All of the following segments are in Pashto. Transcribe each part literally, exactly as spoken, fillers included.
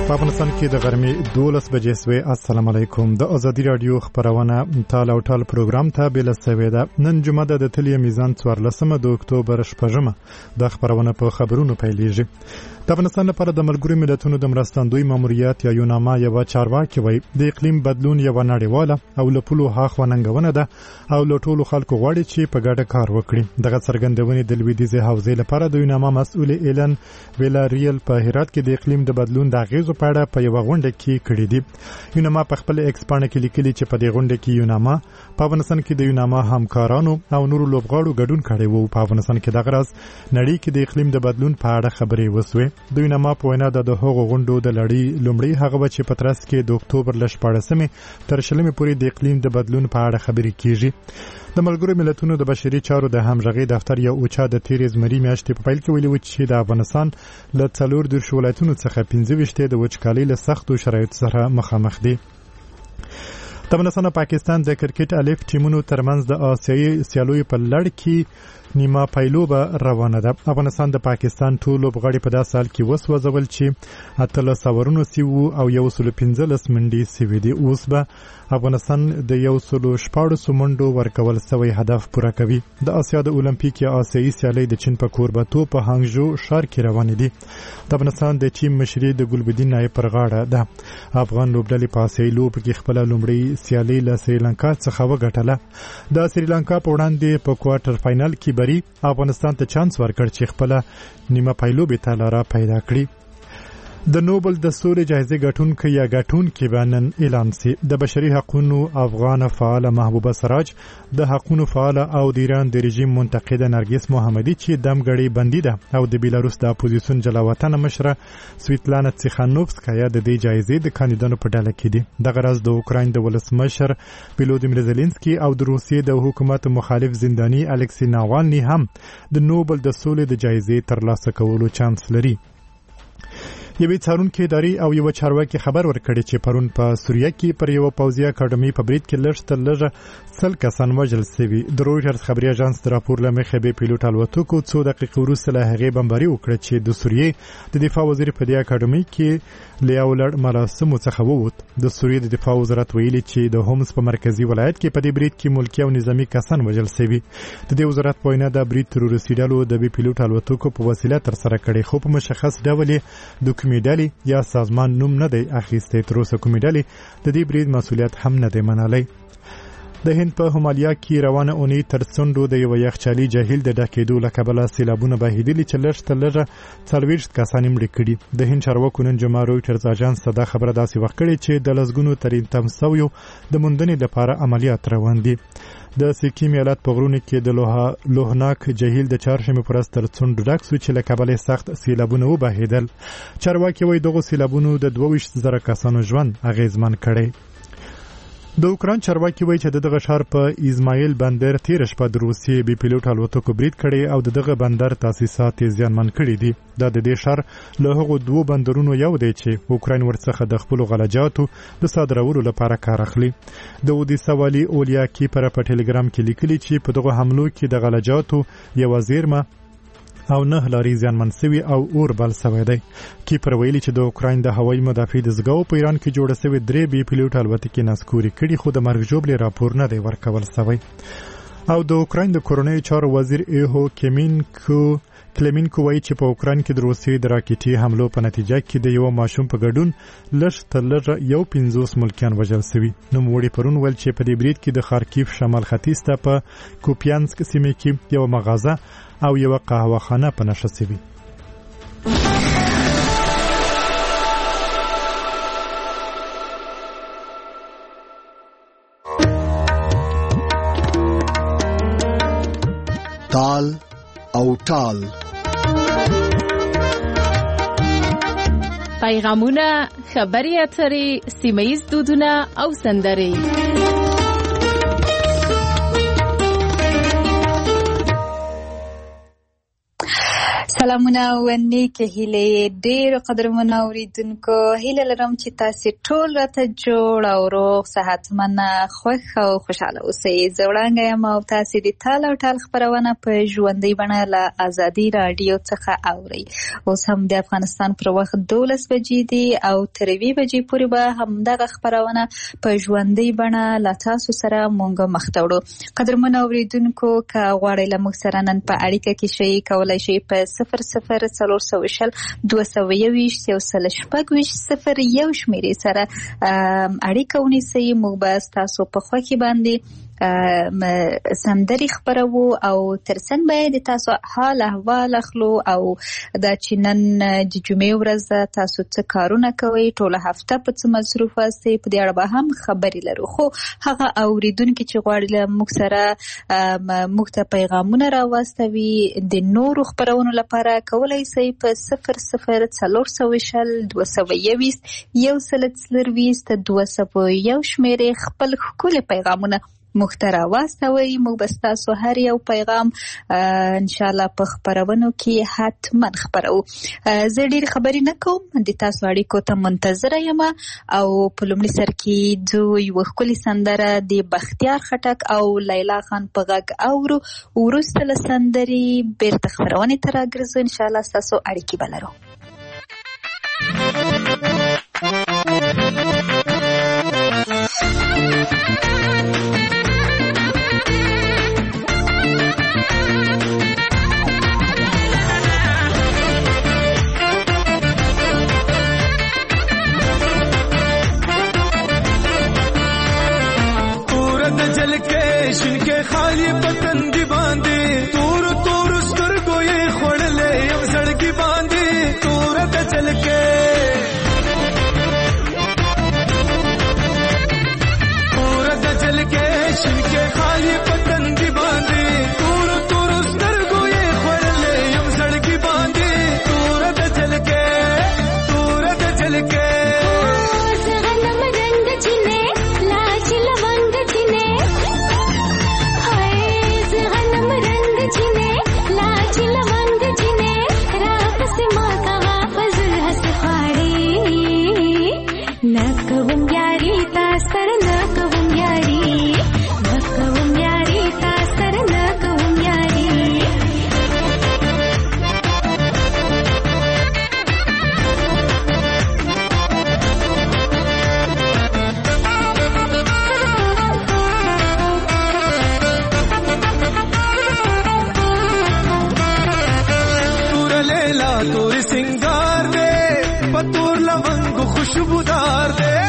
په افغانستان کې د غرمې دولس بجې سوې. السلام علیکم. د ازادي رادیو خبرونه تال او ټال پروګرام ته بل سوي ده. نن جمعه د تلې میزان څوارلسمه د اکتوبر شپږمه. د خبرونه په خبرونو پیلېږي. د افغانستان لپاره د ملګرو ملتونو د مرستندوی ماموریت یا یوناما یو چارواکي وایي د اقلیم بدلون یو نړیواله او له پلو هاخوا ننګونه ده او له ټولو خلکو غواړي چې په ګډه کار وکړي. دغه څرګندونې د لویدیځې حوزې لپاره د یوناما مسؤل ایلن ویلاریل په هرات کې د اقلیم د بدلون د اغیزو په اړه په یو غونډه کې کړې دي. یوناما په خپل ایکس پاڼه کې لیکلي چې په دې غونډه کې یوناما په افغانستان کې د یوناما همکارانو او نورو لوبغاړو ګډون کړی وو. په افغانستان کې دغه راز نړۍ کې د اقلیم د بدلون په اړه خبرې وسوې. د یوناما په وینا د هغو غونډو د لړۍ لومړی هغه چې په ترڅ کې د اکتوبر ل شپاړسمې تر شلمې پورې د اقلیم د بدلون په اړه خبرې کیږي. د ملګرو ملتونو د بشري چارو د همغږي دفتر یو اوچا د تیرې زمري میاشتې په پیل کې ویلي و چې د افغانستان له څلور دېرش ولایتونو څخه پنځه ویشت د وچکالۍ له سختو شرایطو سره مخامخ دي. د افغانستان او پاکستان د کرکټ الف ټیمونو ترمنځ د آسیایي سیالیو په لړ کې نیمه پایلوبه روانه ده. افغانستان د پاکستان ټول لوبغاړي په داسې حال کې وسوځول چې اتلس اورونو سیو او یو سل پنځلس منډې سیوي دي. اوس به افغانستان د یو سل شپاړس منډو ورکول سوی هدف پوره کوي. د آسیا د اولمپیک یا آسیایي سیالۍ د چین په کوربتو په هانګژو ښار کې روانې دي. د افغانستان د ټیم مشري د ګلبدین نایب پر غاړه ده. افغان لوبډلې په آسیایي لوبو کې خپل لومړی سیالۍ له سریلانکا څخه وګټله. د سریلانکا په وړاندې په کوارټر فائنل کې بری افغانستان ته چانس ورکړ چې خپل نیمه پایلوبې ته لاره پیدا کړي. د نوبل د سولې جایزې ګټونکي یا ګټونکي به نن اعلان سي. د بشري حقوقو افغان فعال محبوبه سراج، د حقوقو فعال او د ایران د رژیم منتقده نرګس محمدي چې دمګړی بندي ده او د بیلاروس د اپوزیسیون جلاوطن مشره سویتلانا تسیخانوفسکایا د دې جایزې د کاندیدانو په ډله کې دي. دغه راز د اوکراین د ولسمشر ولودیمیر زيلنسکي او د روسیې د حکومت مخالف زنداني الکسی ناوالني هم د نوبل د سولې د جایزې ترلاسه کولو چانس لري. یوې څارونکې ادارې او یو چارواکي خبر ورکړي چې پرون په سوریه کې پر یو پوځي اکاډمي په برید کې لږ تر لږه سل کسان وژل شوي. د رویټرز خبري اژانس د راپور له مخې به پیلوټ الوتکو څو دقیقې وروسته له هغې بمباري وکړه چې د سوریې د دفاع وزیر په دې اکاډمي کې له یو لړ مراسمو څخه ووت. د سوریې د دفاع وزارت ویلي چې د هومس په مرکزي ولایت کې په دې برید کې ملکي او نظامی کسان وژل شوي. د دې وزارت په وینا د برید تروریستي ډلو د بي پیلوټ الوتکو په وسیله ترسره کړي، خو په مشخص ډول د کومې ډلې یا سازمان نوم نه دی اخیستی. تر اوسه کومې ډلې د دې برید مسؤلیت هم نه دی منلی. د هند په همالیا کې روانه اونۍ تر څنډو د یو یخچالي جهیل د ډکېدو له کبله سیلابونه بهیدلي چې لږ تر لږه څلوېښت کسان یې مړه کړي. د هند چارواکو نن جمعه رویټرز اژانس ته دا خبره داسې وخت کړې چې د لسګونو تر تم سویو د موندنې لپاره عملیات روان دي. د سکیم ایالت په غرونو کې د لوهناک جهیل د چهارشنبې په ورځ تر څنډو ډک شو چې له کبله سخت سیلابونه وبهیدل. چارواکي وایي دغو سیلابونو د دوه ویشت زره کسانو ژوند اغیزمن کړی. د اوکراین چارواکي وایي چې دغه ښار په ایزمایل بندر تیر شپه د روسیې بي پیلوټ الوتکو برید کړی او دغه بندر تاسیسات یې زیانمن کړي دي. دا د دې ښار له هغو دوو بندرونو یو دی چې اوکراین ورڅخه د خپلو غلجاتو د صادرولو لپاره کار اخلي. د اودیسا والي اولیا کیپر په ټلګرام کې لیکلي چې په دغه حملو کې د غلجاتو یو زیرمه او نه لاري زیانمن سوي او اور بل سوی دی. کیپر ویلي چې د اوکراین د هوایي مدافع دستګاو په ایران کې جوړه سوي درې بي پیلوټ الوتکې نسکوري کړي، خو د مرګ ژوبلې راپور نه دی ورکول سوی. او د اوکراین د کورنیو چارو وزیر ایهو کمینکو کلمینکو وایي چې په اوکراین کې د روسیې د راکټي حملو په نتیجه کې د یو ماشوم په ګډون لږ تر لږه یو پنځوس ملکیان وژل شوي. نوموړي پرون ویل چې په دې برید کې د خارکیف شمال ختیځ ته په کوپیانسک سیمه کې یو مغازه او یو قهوه خانه په نښه شوي. تال او ټال پیغامونه، خبري اترې، سیمه‌ییز دودونه او سندرې. سلامونه و نیکه هیله ډیر قدرمنو اوریدونکو، هیله لرم چې تاسو ټول راته جوړ او روغ صحتمن خوښ او خوشاله اوسئ. زه وړاندې یم او تاسو د تال او ټال خبرونه په ژوندۍ بڼه له ازادي رادیو څخه اورئ. اوس هم د افغانستان پر وخت دولس بجې دي او تر یوې بجې پورې به همدغه خبرونه په ژوندۍ بڼه له تاسو سره مونږ مخ ته وړو. قدرمنو اوریدونکو، که غواړئ له موږ سره نن په اړیکه کې شئ، کولی شئ په صفر صفر څلور سوه شل دوه سوه یوویشت یو سل شپږ ویشت صفر یو شمېرې سره اړیکه ونیسئ. موږ به ستاسو په خوښې باندې سندري خبرو او ترڅنګ به د تاسو حال احوال اخلو او دا چې نن د جمعې ورځ تاسو څه کارونه کوئ، ټوله هفته په څه مصروف یاستئ، په دې اړه به هم خبرې لرو. خو هغه اوریدونکي چې غواړي له موږ سره موږ ته پیغامونه راواستوي د نورو خبرونو لپاره، کولی شئ په صفر صفر څلور سوه شل دوه سوه یوویشت یو سل څلرویشت دوه سوه یو شمېرې خپل ښکلي پیغامونه موږ ته راواستوئ. موږ به ستاسو هر یو پیغام انشاءالله په خپرونو کې حتما خپرو. زه ډېر خبرې نه کوم، د تاسو اړیکو ته منتظره یم او په لومړي سر کې ځو یوه ښکلې سندره د بختیار خټک او لیلا خان په غږ اورو. وروسته له سندرې بیرته خپرونې ته راګرځو، انشاءالله ستاسو اړیکې به لرو. شنکه خالی پتن دی باندې تور تور سترګو یې خړلې یم زړګي باندې تور د چلکه تور د چلکه شنکه خالی پتن دی باندې تور تور سترګو یې خړلې یم زړګي باندې تور د چلکه تور د چلکه खुशबूदार दे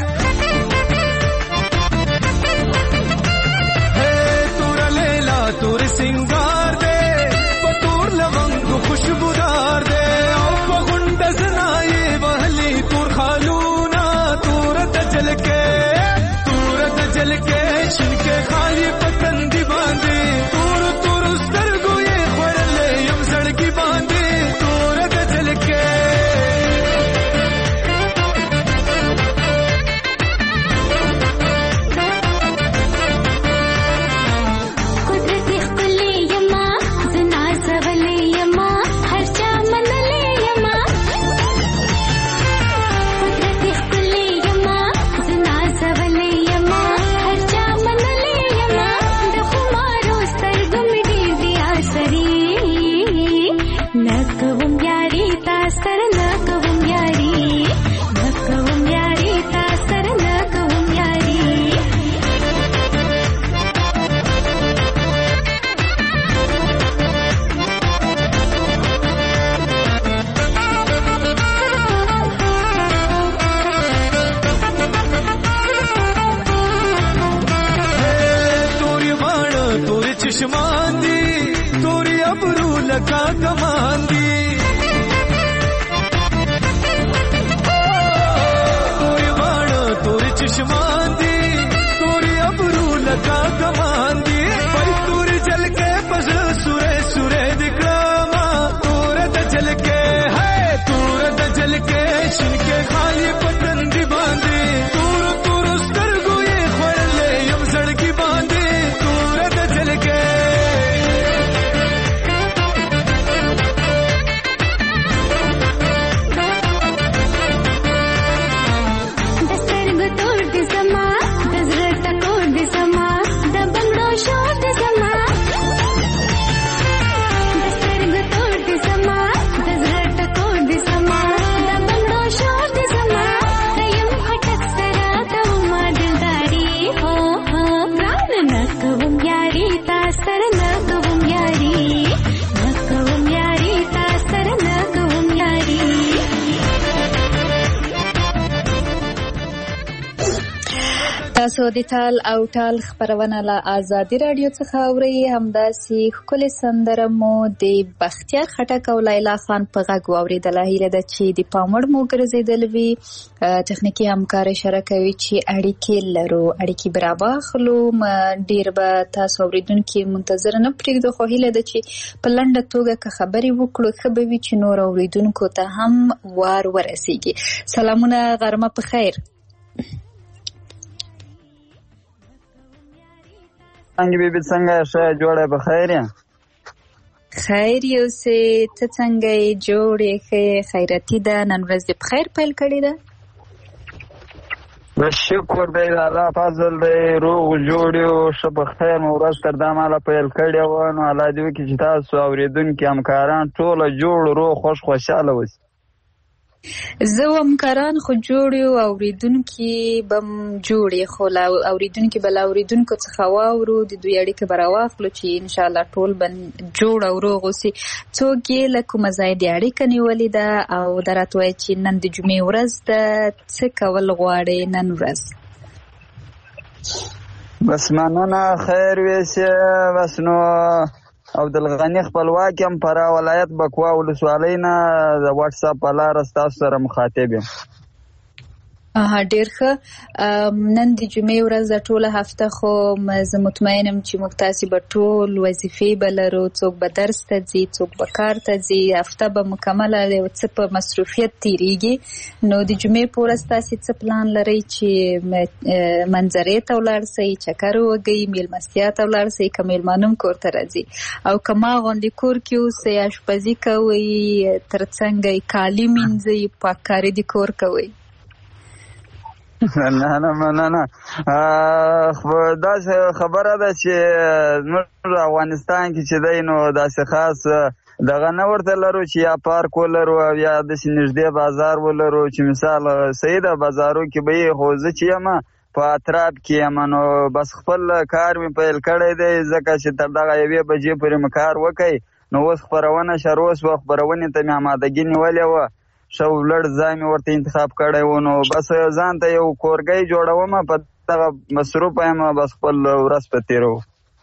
हे तोरा लेला तोर सिंगार दे पतोर लवंग खुशबूदार दे ओ गुंड जनाए बहली तोर खालूना तोर दजल के तोर दजल के शिनके खाली पतन दी बांधे तोर तोर सरगो ये खड़ले यम सड़की बांधे तोर दजल के लगा कमांदी तोरी बाणो तोरी चश्मांदी तोरी अबरू लगा कमांदी पर तोरी जल के पजल सुरे सुरे दिखलामा तोरे द जल के है तोरे द जल के शिनके खाली पतन दी बांधी तोर तोर सरगो ये खड़ले यम सड़की बांधी तोरे द जल के تاسو د تال او ټال خبرونه له آزادي رادیو څخه اورئ. همداسې ښکلې سندره مو د بختیار خټک او لیلا خان په غږ واورېدله. هیله ده چې د پام وړ مو ګرځېدل وي. تخنیکي همکار اشاره کوي چې اړیکې لرو، اړیکې به راواخلو. ډېر به تاسو اورېدونکي منتظر نه پرېږدو، خو هیله ده چې په لنډه توګه که خبرې وکړو ښه به وي چې نور اورېدونکو ته هم وار ورسیږي. سلامونه، غرمه په خیر. څنګه بي بي څنګه ښه جوړه په خیر یم؟ خیر یو سه ته څنګه جوړې ښه خیرتي ده. نن ورځ دې په خیر پیل کړې ده؟ شکر دی د الله فضل دی، روغ جوړ یو ښه په خیر مو ورځ تر دا ماله پیل کړې وه. نو الله دې وکړي چې تاسو اورېدونکي همکاران ټوله جوړ روغ خوش خوشحاله اوسي. زه و همکاران خو جوړ یو، اورېدونکي به م جوړ یې، خو اورېدونکي به له اورېدونکو څخه واورو، د دوی اړیکې به راواخلو چې انشاءالله ټول به جوړ او روغ اوسي. څوک یې له کومه ځای د اړیکه نیولې ده او دا راته وایي چې نن د جمعې ورځ ده، څه کول غواړې نن ورځ؟ بس مننه، خیر ویسې. بس نو عبدالغني خپلواک یم، فراه ولایت بکوا ولسوالۍ نه د واټس اپ په لاره ستاسو سره مخاطب یم. ډېر ښه. نن د جمعې ورځ ده، ټوله هفته خو زه مطمئن یم چې موږ تاسې به ټول وظیفې به لرو، څوک به درس ته ځي، څوک به کار ته ځي، هفته به مکمله یو څه په مصروفیت تېرېږي. نو د جمعې په ورځ تاسې څه پلان لرئ چې منظرې ته ولاړ سئ، چکر ووږئ، میلمستیا ته ولاړ سئ، که میلمانه هم کور ته راځي؟ او که ما غوندې کور کې اوسئ، اشپزي کوئ، تر څنګه کالي مینځئ، پاککاري د کور کوئ؟ نه نه مننه. داسې خبره ده چې موږ افغانستان کې چې دی نو داسې خاص دغه نه ورته لرو چې یا پارک ولرو او یا داسې نږدې بازار ولرو چې مثال صحیح ده بازارو کې به یې، خو زه چې یم په اطراف کې یم نو بس خپل کار مې پیل کړی دی، ځکه چې تر دغه یوې بجې پورې مې کار وکړ. نو اوس خپرونه شروع شوه، خپرونې ته مې امادګي نیولې وه، ښه لړ ځای مې ورته انتخاب کړی و. نو بس ځان ته یو کورګۍ جوړوم، په دغه مصروفه یم، بس خپل ورځ په تېروم.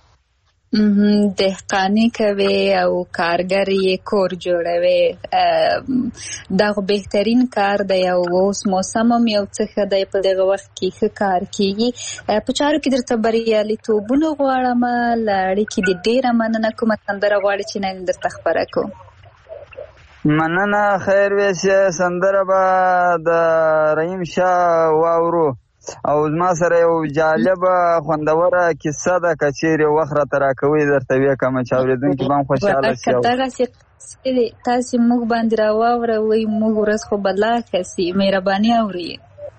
دهقاني کوي او کارګر یې کور جوړوي، دا خو بهترین کار دی. او اوس موسم هم یو څه ښه دی، په دغه وخت کې ښه کار کېږي. په چارو کې درته بریالیتوبونه غواړم. له اړیکې دې ډېره مننه. کومه سندره غواړې چې نن درته خپره کړو؟ مننه، خیر ویسې. سندره به د رحیم شاه واورو او زما سره یو جالبه خوندوره کیسه ده، که چیرې وخت راته راکوئ درته وکړم چې اورېدونکي به هم خوشحاله شي. دغسې تاسې موږ باندې راواوروئ، موږ ورځ خو به لا ښه سي. مهرباني اورئ.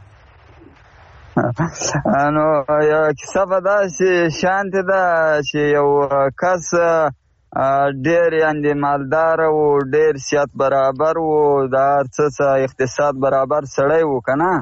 نو یو کیسه به داسې شانتې ده چې یو کس ډېر یعنې مالدار و، ډېر صحت برابر و، د هر څه اقتصاد برابر سړی و که نه.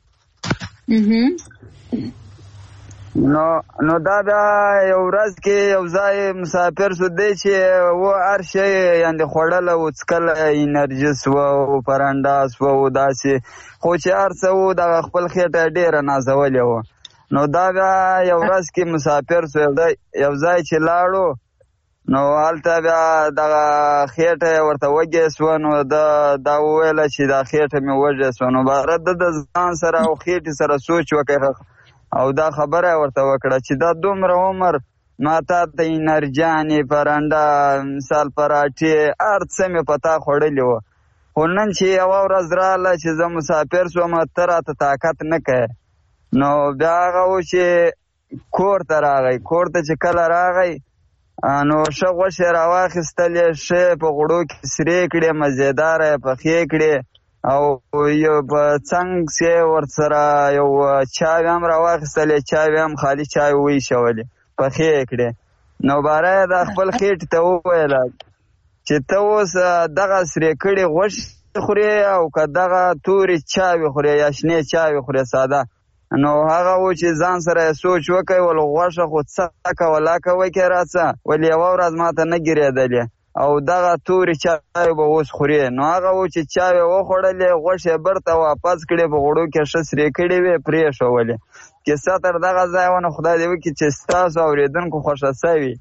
نو نو دا بیا یو ورځ کې یو ځای مسافر شو دی چې و هر شی یعنې خوړله و، څکله انرژي سوه و، پرنډه سوه و، داسې خو چې هر څه و دغه خپل خېټه ډېره نازولې وه. نو دا بیا یو ورځ کې مسافر شو، یو ځای چې لاړو نو هلته بیا دغه خېټه یې ورته وږې سوه. نو دا دا وویله چې دا خېټه مې وږې سوه. نو باره ده د ځان سره او خېټې سره سوچ وکړ او دا خبره یې ورته وکړه چې دا دومره عمر ما تا ته انرجانې، پرنډه، مثال پراټې، هر څه مې په تا خوړلي وه، خو نن چې یوه ورځ راغله چې زه مسافر شوم ته راته طاقت نه کوې. نو بیا هغه و چې کور ته راغی. کور ته چې کله راغی نو ښه غوښې یې راواخیستلې، ښه په غوړو کې سرې کړې، مزېداره یې پخې کړې او یو په څنګ کې ورسره یو چاوې هم راواخیستلې، چاوې هم خالي چاوې وایشولې، پخې یې کړې. نو باره یې د خپل خېټې ته وویله چې ته اوس دغه سرې کړې غوښې خورې او که دغه تورې چاوې خورې یا شنې چاوې خورې ساده. نو هغه و چې ځان سره یې سوچ وکړ، ول غوښه خو څکه ولاکه وکړې راڅه، ولې یوه ورځ ما ته نه ګرېدلې او دغه تورې چاوې به اوس خورې. نو هغه و چې چاوې وخوړلې، غوښې یې برته واپس کړې، په غوړو کې ښه سرې کړې وې، پرېښولې. کیسه تر دغه ځای ونه خدای دې وکړي چې ستاسو اورېدونکو خوښه شوي.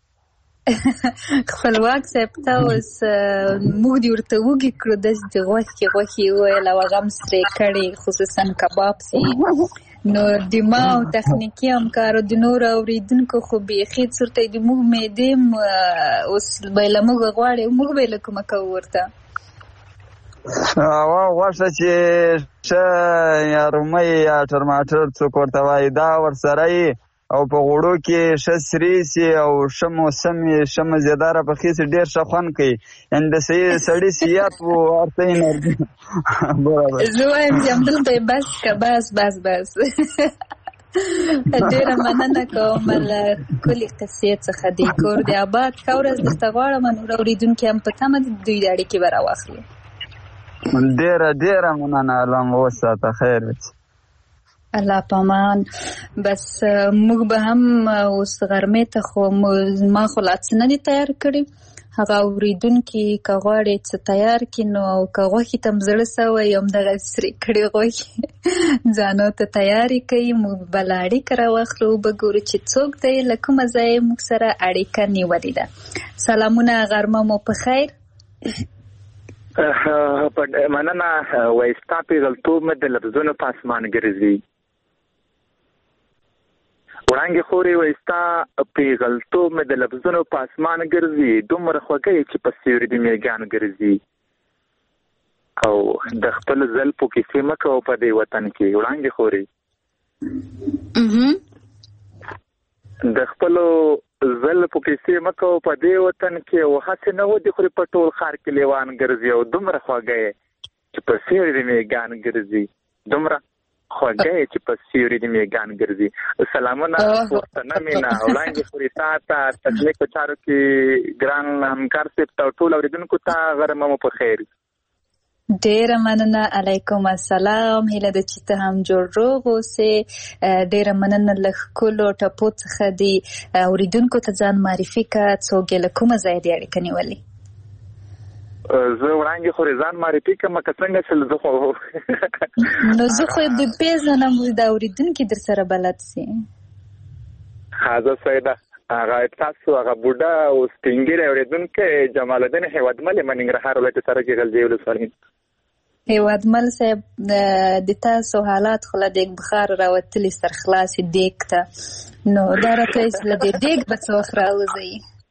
خپلواک صاحب ته اوس موږ دې ورته وږي کړو داسې د غوښې غوښې وویل او هغه هم سرې کړې خصوصا کباب سي نو دما او تخنیکي همکارو د نورو اورېدونکو خو بیخي څرته د موږ معدې اوس به له موږ غواړي موږ به له کومه کوو ورته غوښه چې ښه یا رومۍ یا ټرماټر څوک ورته وایي دا ورسره یي او په غوړو کې ښه سرې سي او ښه موسم یې ښه مزېداره پخې سي ډېر ښه خوند کوي یعنې د سړي صحت و هر څه انرژي زه وایم چې همدلته یې بس که بس بس بس ډېره مننه کوم له ښکلې قصې څخه د کور د آباد ښه ورځ درته غواړم نور اورېدونکي هم په تمه دي دوی د اړیکې به راواخلي ډېره ډېره مننه الله مو وساته خیر وکړي الله پامان بس موږ به هم اوس غرمې ته خو ما خو لا څه نه دي تیار کړي هغه اورېدونکي که غواړي څه تیار کړي نو که غوښې ته م زړه سوی همدغه سرې کړې غوښې ځانو ته تیارې کوي موږ به له اړیکه راواخلو به ګورو چې څوک دی له کومه ځایه موږ سره اړیکه نیولې ده سلامونه غرمه مو په خیر مننه وایستا پیغلتوب مې د لفظونو په اسمان ګرځي وړانګې خورې وایستا پیغلتوب مې د لفظونو په اسمان ګرځي دومره خوږی چې په سیوري د میږیانو ګرځي او د خپل زلفو کیسې مه کوه په دې وطن کې وړانګې خورې د خپلو زلفو کیسې مه کوه په دې وطن کې او هسې نه ودې خورې په ټول ښار کې لیوان ګرځي او دومره خوږی چې په سیوري د میږیانو ګرځي دومره خوږی چې په سیوري د میږیانو ګرځي سلامونه پوښتنه مینا وړاندې خورې تا ته تکلیف په چارو کې ګران همکار صاحب ته ټول اورېدونکو ته غرمه مو په خیر ډېره مننه علیکم السلام هیله ده چې ته هم جوړ روغ اوسې ډېره مننه له ښکلو ټپو څخه دې اورېدونکو ته ځان معرفي کړه څوک یې له کومه ځایه دې اړیکه نیولې زه وړاندې خورې ځان معرفي کړم که څنګه چې زه خو نو زه خو یې پېژنم د اورېدونکي در سره بلد سي زه سیده هغه تاسو هغه بوډا او سپینګیری اورېدونکی جمال الدین هیوادمل یم ننګرهار ولایت سرکې غلجۍ ولسوالۍ هیوادمل صاحب د تاسو حالات خو له دیګ بخار راوتلي سرخلاصې دیګ ته نو دا راته له دې دیګ به څه وخت راوځئ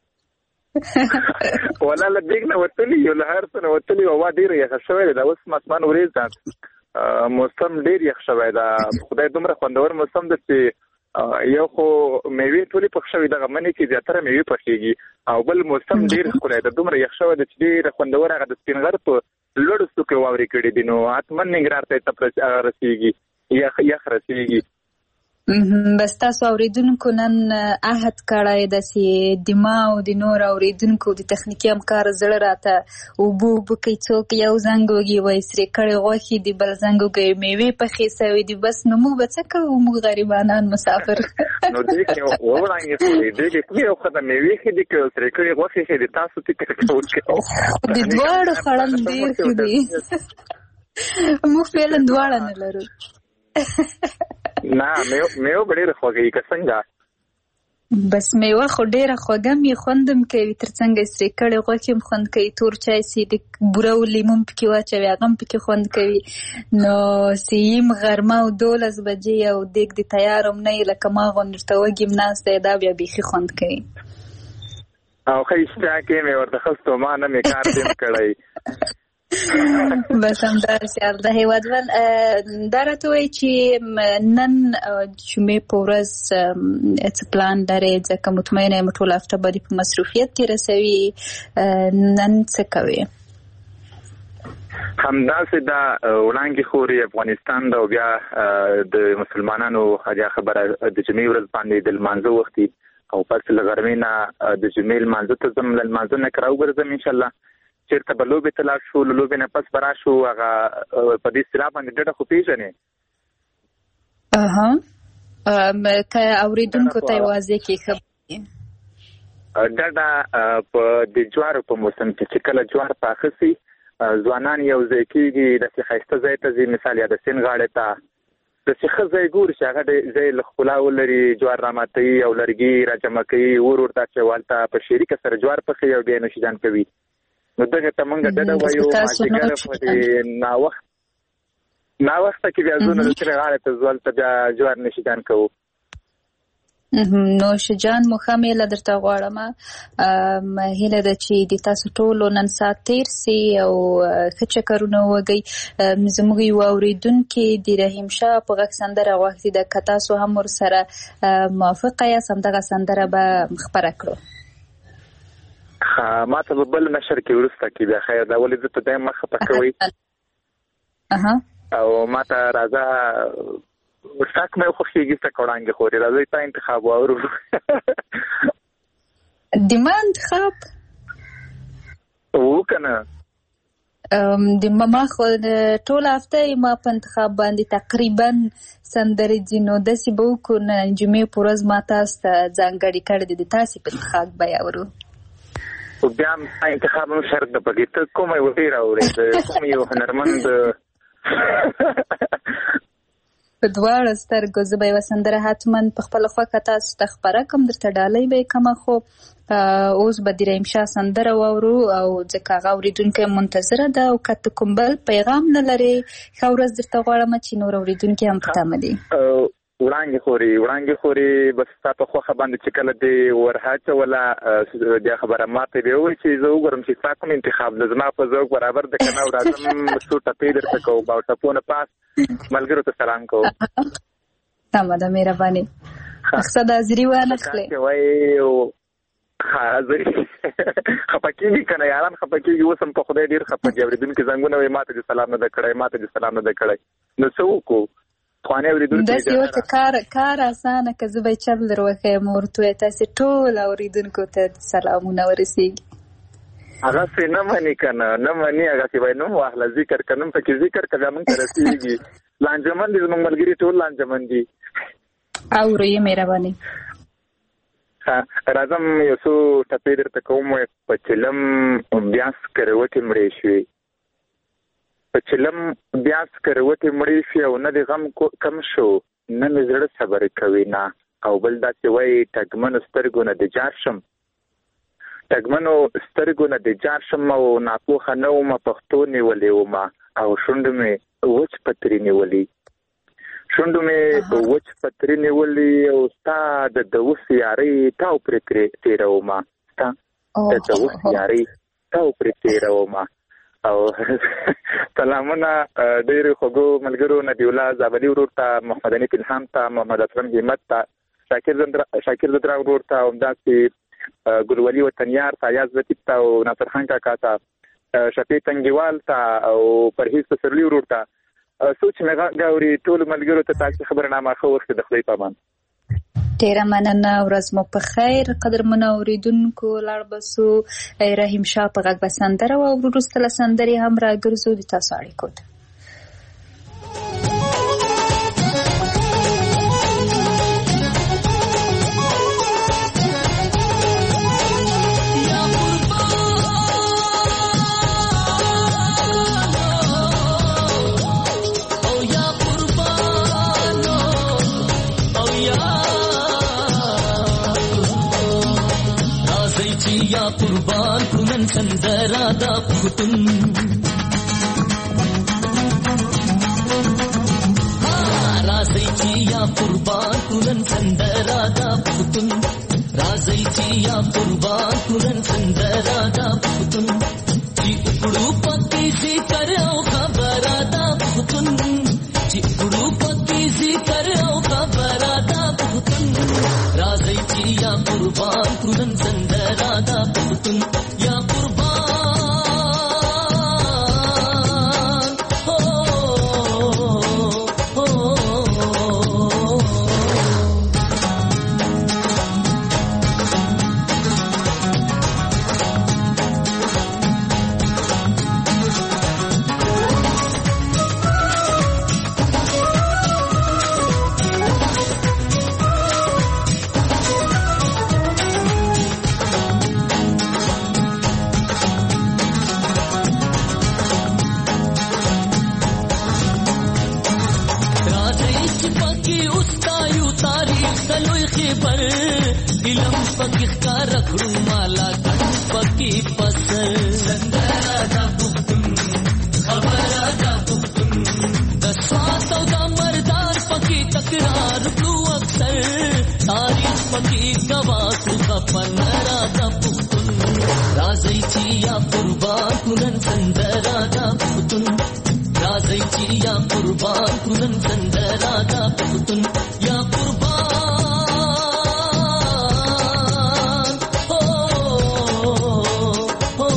ولا له دیګ نه وتلي یو له هر څه نه وتلي هوا ډېره یخه شوې ده اوس اسمان وریځ ده موسم ډېر یخ شوی ده خدای دومره خوندور موسم ده چې یو خو میوې ټولې پخ شوې دغه منې کې زیاتره میوې پخېږي او بل موسم ډېر ښکلی ده دومره یخ شوی ده چې ډېره خوندور هغه د سپین غر په لوړو څوکې واورې کړي دي نو حتما ننګرهار ته تپ رسېږي یخ یخ رسېږي بس تاسو اورېدونکو نن عهد کړی داسې د ما او د نور اورېدونکو د تخنیکي همکار زړه راته اوبه اوبه کوي څوک یو زنګ وږي وایي سرې کړې غوښې دي بل زنګ وږي میوې پخې سوي دي بس نو موږ به څه کوو موږ غریبانان مسافر نو دې کې ووړانګې خورې دې کې کومې یو ښه د میوې ښې دي که سرې کړې غوښې ښې دي تاسو فکر کوونکی د دواړو خوړل ډېر ښه دي موږ فعلا دواړه نه لرو نه میوه به ډېره خوږه وي که څنګه بس میوه خو ډېره خوږه مې خوند هم کوي تر څنګه سرې کړې غوښې هم خوند کوي تور چای سي د بوره او لیمون پکې واچوي هغه هم پکې خوند کوي نو سیم غرمه او دولس بجې او دیګ د تیار هم نه یې لکه ما غوندې ورته وږي م ناست دی دا بیا بیخي خوند کوي او ښه اشتیا کې مې ورته ښه ستومانه مې کار دې کړی بس همداسې د هیوادمل دا راته وایي چې نن جمعې په ورځ څه پلان لرې ځکه مطمئنه یم ټوله هفته به دې په مصروفیت تېروي نن څه کوې همداسې دا وړاندې خورې افغانستان دا بیا د مسلمانانو حاجه خبره د جمعې ورځ باندې د لمانځه وخت او پس له غرمې نه د جمعې لمانځه ته ځم له لمانځه نه که راوګرځم انشاءالله چېرته به لوبې ته لاړ شو له لوبې نه پس به راشو هغه په دې اصطلاح باندې ډډه خو پېژنې که اورېدونکو ته یې واضح کړي ښه ډډه په د جوارو په موسم کې چې کله جوار پاخه سي ځوانان یو ځای کېږي داسې ښایسته ځای ته ځي مثال یا د سیند غاړې ته د څه ځای ګور چې هغه د ځای لخلا ولري جوار راماتي او لرګي راجمع کوي ور ورته چوالته په شریک سره جوار پخې او بیا نوشیدان کوي نو دغه تمنګ ډډه وایو ماجګر په دې نا وخت نا وخت کې بیا زونه د سره غاړه ته ځول ته بیا جوار نوشیدان کوو نو شجان مخامل درته غواړم هیله ده چې د تاسو ټولو نن سات تیر سي او ښه چکرونه وږي زموږ یو اوریدونکي د رحیم شاه په غږ سندره غوښتي د که تاسو هم ورسره موافقه یاست همدغه سندره به خپره کړو ما ته به بل نشر کې وروسته کې بیا خیر دا ولې زه ته دایم مخه په کوئ او ما ته راځه ورساک مې خوښېږي ته کوړانګې خورې راځئ تا انتخاب واورو د ما انتخاب و که نه د ما خو ټوله هفته ما په انتخاب باندې تقریبا سندرې ځي نو داسې به وکړو نن جمعې په ورځ ما تاسو ته ځانګړې کړې ده د تاسې په انتخاب به یې اورو خو بیا هم انتخاب هم شرط ده پکې ته کومه یو ډېره اورې د کوم یو هنرمند په دواړه سترګو زه به یوه سندره حتما په خپله خوښه تاسو ته خپره کړم درته ډالۍ به یې کړمه خو اوس به د رحیم شاه سندره واورو او ځکه هغه اورېدونکی منتظره ده او که ته کوم بل پیغام نه لرې ښه ورځ درته غواړم چې نور اورېدونکي هم په تمه دي وړانګې خوري وړانګې خوري بس ستا په خوښه باندې چې کله دې ورهاچوله دا خبره ماته دې ووایي چې زه وګورم چې ستا کوم انتخاب ده زما په ذوق برابر ده که نه او راځم څو ټپې درته کوو او ټپونه پاس ملګرو ته سلام کوو سمه ده مهرباني مقصد حاضري وانخلې وایي حاضري خفه کېږي که نه یاران خفه کېږي اوس هم په خدای ډېر خفه کېږي اورېدونکي زنګونه وایي ما ته دې سلام نه ده کړی ما ته دې سلام نه ده کړی نو څه وکړو داسې و چې کار کار اسانه که زه به یې چل در وښیم ورته وایي تاسې ټول اورېدونکو ته سلامونه ورسېږي هغسې نه مني که نه نه مني هغسې وایي نوم واخله ذکر که نوم پکې ذکر که بیا موږ ته رسېږي لانجمن دي زموږ ملګري ټول لانجمن دي اورو یې مهرباني راځم یو څو ټپې درته کوم په چلم بیا سکروټې مړې شوې په چلم بیا سکروټې مړې شوې او نه د غم کم شو نه مې زړه صبر کوي نه او بل داسې وایي ټګمنو سترګو نه د جار شم ټګمنو سترګو نه د جار شم او ناپوهه نه ومه پښتو نیولې ومه او شونډو مې وچ پتري نیولي شونډو مې وچ پتري نیولي او ستا د دوس یارۍ تاو پرې تېرومه ستا د دوس یارۍ تاو پرې تېرومه او سلامونه ډېرو خوږو ملګرو نبی الله زابلي ورور ته محمد حنیف الهام ته محمد اکرم همت ته شاکر زدرا ورور ته همداسې ګلولي وطنیار ته ایاز لطیف ته او ناصر خان کاکا ته شفیع تنګیوال ته او پرهیز پسرلي ورور ته څو چې مې غږ اوري ټولو ملګرو ته تاسې خبرنامه ښه وخت د خدای په امان ډېره مننه ورځ مو په خیر قدرمنو اورېدونکو لاړ به سو رحیم شاه په غږ به سندره واورو وروسته له سندرې هم راګرځو د تاسو اړیکو ته یا قربان کنن سندرا دا پختون رازی چی یا قربان کنن سندرا دا پختون رازی چی یا قربان کنن سندرا دا پختون چی اکڑو پتی سی کرو خبرا دا پختون چی اکڑو پتی سی کرو خبرا دا پختون رازی چی یا قربان کنن سندرا دا پختون یا قربان ہو ہو پکی گوا کو پنرا دا پختون راځي چې یا قربان کونن سندرا دا پختون راځي چې یا قربان کونن سندرا دا پختون یا قربان او او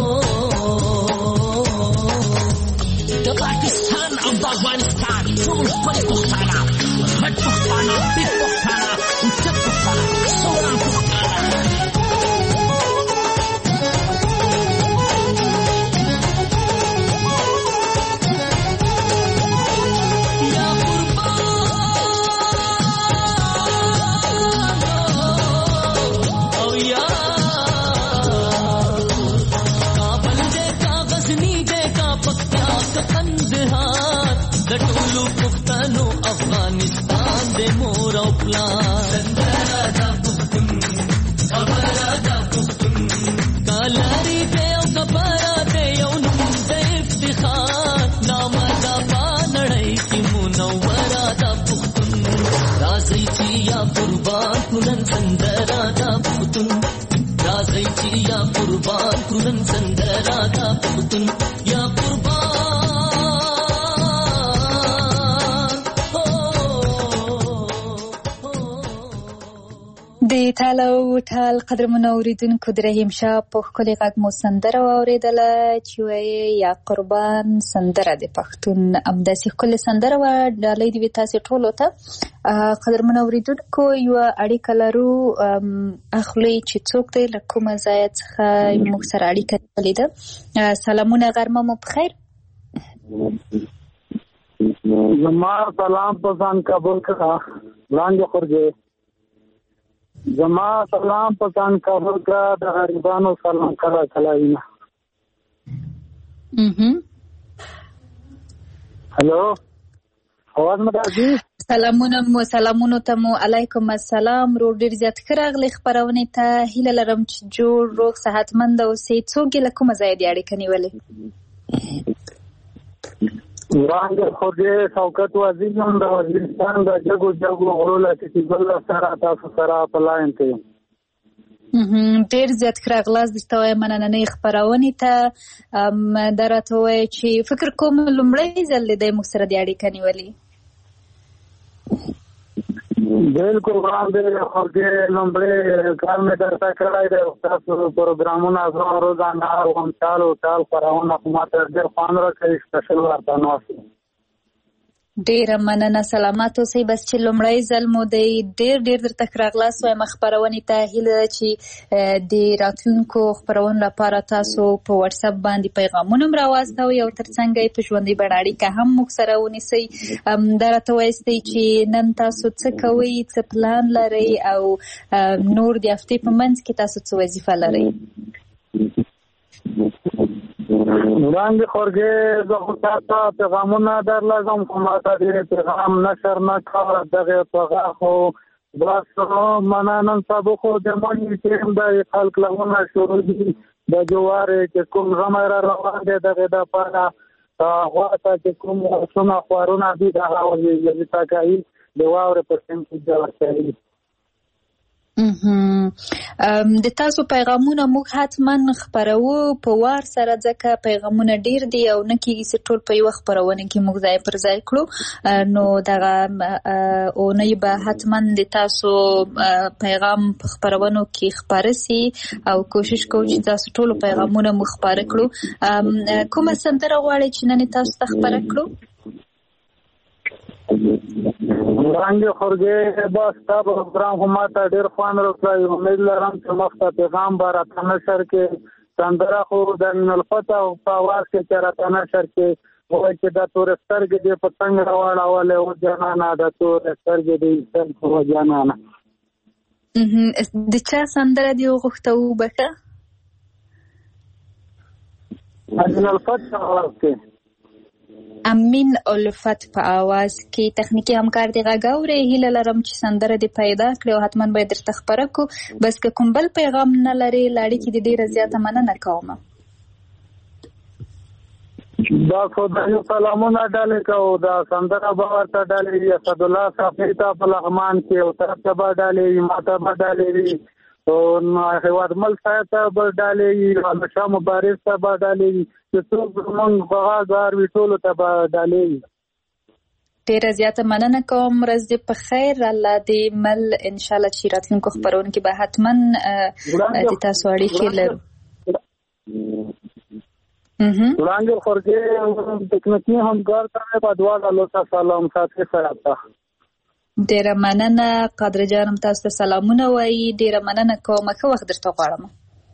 د پاکستان او د افغانستان ټول په پښتانه مټ پښتانه په پښتانه او څه پښتانه سوال پښتانه دټولو پښتنو افغانستان د مور او پلان سندرا دا پښتون خبره دا پښتون کالری دی او خبره دی او نوم د افتخار نامه دا باندې کی منوره دا پښتون راځي چې یا قربان کونن سندرا دا پښتون راځي چې یا قربان کونن سندرا دا پښتون یا قربان د ټال او ټال قدرمنو اوریدونکو د رحیم شاه په ښکلي غږ مو سندره واورېدله چې وایي یا قربان سندره د پښتون همداسې ښکلې سندره وه. ډالۍ دې وي تاسې ټولو ته. قدرمنو اوریدونکو یوه اړیکه لرو، اخلئ چې څوک دی له کومه ځایه څخه موږ سره اړیکه نیولې ده. سلامونه، غرمه مو پخیر. زما سلام په ځان قبول کړه لاندې خورجې زما سلام په ځان قبول کړه د غریبانو سلام کړه کلاوینه. هلو اواز مې راځي؟ سلامونه مو سلامونو ته مو علیکم السلام. رو ډیر زیات ښه راغلی خپرونې ته. هیله لرم چې جوړ روغ صحتمند اوسئ. څوک یې له کومه ځایه دې اړیکه نیولې؟ وړاندې خورجې شوکت وزیر یم د وزیرستان د جګو جګو غرو له کتیبل سره تاسو سره په لاین کې یم. ډېر زیات ښه راغلاست. درته وایم نننۍ خپرونې ته. دا راته ووایه چې فکر کوم لومړی ځل دی موږ سره دې اړیکه نیولې. بالکل وړاندې خورجې لومړی کار مې درته کړی دی. تاسو پروګرامونه زه روزانه اورم. ټال او ټال خپرونه خو ماته ډېر خوند راکوي. سپیشل ورته ناست یم. ډېره مننه، سلامت اوسئ. بس چې لومړی ځل مو دی ډېر ډېر درته ښه راغلاست وایم خپرونې ته. هیله ده چې د راتلونکو خپرونو لپاره تاسو په واتساپ باندې پیغامونه هم راواستوئ او ترڅنګ یې په ژوندۍ بڼه اړیکه هم موږ سره ونیسئ. دا راته وایستئ چې نن تاسو څه کوئ، څه پلان لرئ او نور د هفتې په منځ کې تاسو څه وظیفه لرئ؟ وړاندې خورجې زه خو تاته پیغامونه درلږم خو ماته ډېر پیغام نشر نه کړه. دغې پغه خو بس منه نن سبا خو د مني ټیم دی خلک لغونه شروع دي د جوارې چې کوم غمی را روان دی دغې دپاره غوا ته چې کوم څونه خوارونه دي دغه وظیفه کوي د واورې په سیند کې جوړ کوي. د تاسو پیغامونه موږ حتما خپروو په وار سره، ځکه پیغامونه ډیر دي او نه کېږي چې ټول په یوه خپرونه کې موږ ځای پر ځای کړو. نو دغه اونۍ به حتما د تاسو پیغام په خپرونو کې خپاره سي او کوشش کوو چې تاسو ټول پیغامونه مو خپاره کړو. کومه سندره غواړئ چې نن تاسو ته خپاره کړو؟ وړاندې خورجې بس ستا پروګرام خو ماته ډېر خوند راکړی. امید لرم چې مخته پیغام به راته نشر کې سندره خو د من الفتح په اواز کې چې راته نشر کې وایي چې دا تورې سترګې دې په څنګه راواړولې و جانانه، دا تورې سترګې دې څنګه و جانانه. د چا سندره دې وغوښته وبښه؟ من الفتح اواز کې امین الفت په اواز کې تخنیکی همکار دی غږ اوري. هیله لرم چې سندره دې پیدا کړي او حتما باید درته خپره کړو. بس که کوم بل پیغام نه لري لاړې کې دې ډېره زیاته مننه کوم. دا خدای سلامونه ډالې کوو دا سندره به ورته ډالې وي اسدالله صافي ته په لغمان کې او طرف ته به ډالې وي ما ته به ډالې وي او هیوادمل صاحب ته به ډالې وي حالشاه مبارز ته به ډالې وي چې څوک زمونږ بغاګار وي ټولو ته به ډالې وي. ډیره زیاته مننه کوم. ورځ دې په خیر. الله دې مل انشاءالله چې راتلونکو خپرونکو به حتما د تاسو اړیکې لرو. وړاندې خورګې تکنیکی همکار ته په دواړو لوڅه سلام ساتي سره ته ډیره مننه. قادر جانم تاسو ته سلامونه وایي. ډیره مننه کوم. ښه وخت درته غواړم.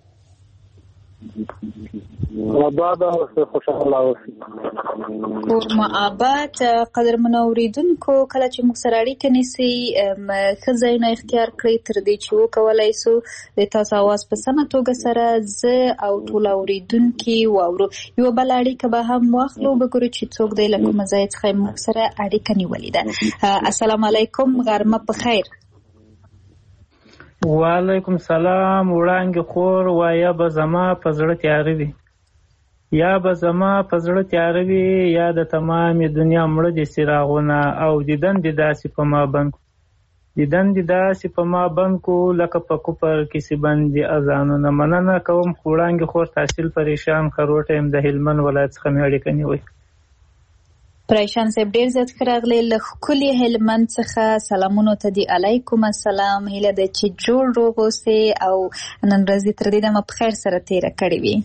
آباد اوسه خوشاله اوسه. کورم آباد. قدرمنو اوریدونکو کله چې موږ سره اړیکه نیسي ښه ځایونه اختیار کړئ تر دې چې وکولای سو د تاسو اواز په سمه توګه سره زه او ټول اوریدونکي واورو. یو بل اړیکه به هم واخلو وګورو چې څوک دی له کومه ځای څخه موږ سره اړیکه نیولې ده. السلام علیکم. غرمه په خیر. وعلیکم سلام. وړانګې خور وایا به زما په زړه تیاره وي یا به زما په زړه تیاره وي یا د تمامې دنیا مړه دي څراغونه او دیدن دې داسې په ما بند کو دیدن دې داسې په ما بند کو لکه په کوپر کسې بندي اذانونه. مننه کوم. وړانګې خور تحصیل پریشان خروټه یم د هلمند ولایت څخه مې اړیکه نیوی. پریشان صاحب ډیر زیات راغلی له ښکلي هلمند څخه سلامونو ته دی. علیکم السلام. هیله ده چې جوړ روغ اوسې او نن ورځ تر دې دمه په خیر سره تیره کړې وي.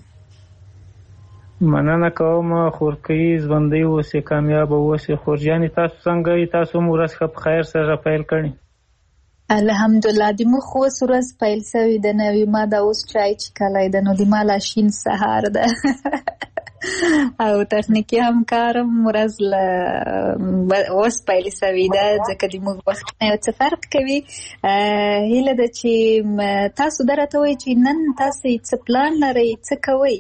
مننه کوم. خورکۍ ژوندۍ اوسې کامیاب اوسې. خورجانې تاسو څنګه یې؟ تاسو هم ورځ ښه په خیر سره پیل کړې؟ الحمدلله. د موږ خو اوس ورځ پیل شوې ده نوې. ما دا اوس چای چیکلی ده نو د ما لا شین سهار ده او تخنیکي همکارم ورځ له اوس پیل شوې ده ځکه د موږ وخت نه یو څه فرق کوي. هیله ده چې تاسو دا راته وایئ چې نن تاسو څه پلان لرئ، څه کوئ؟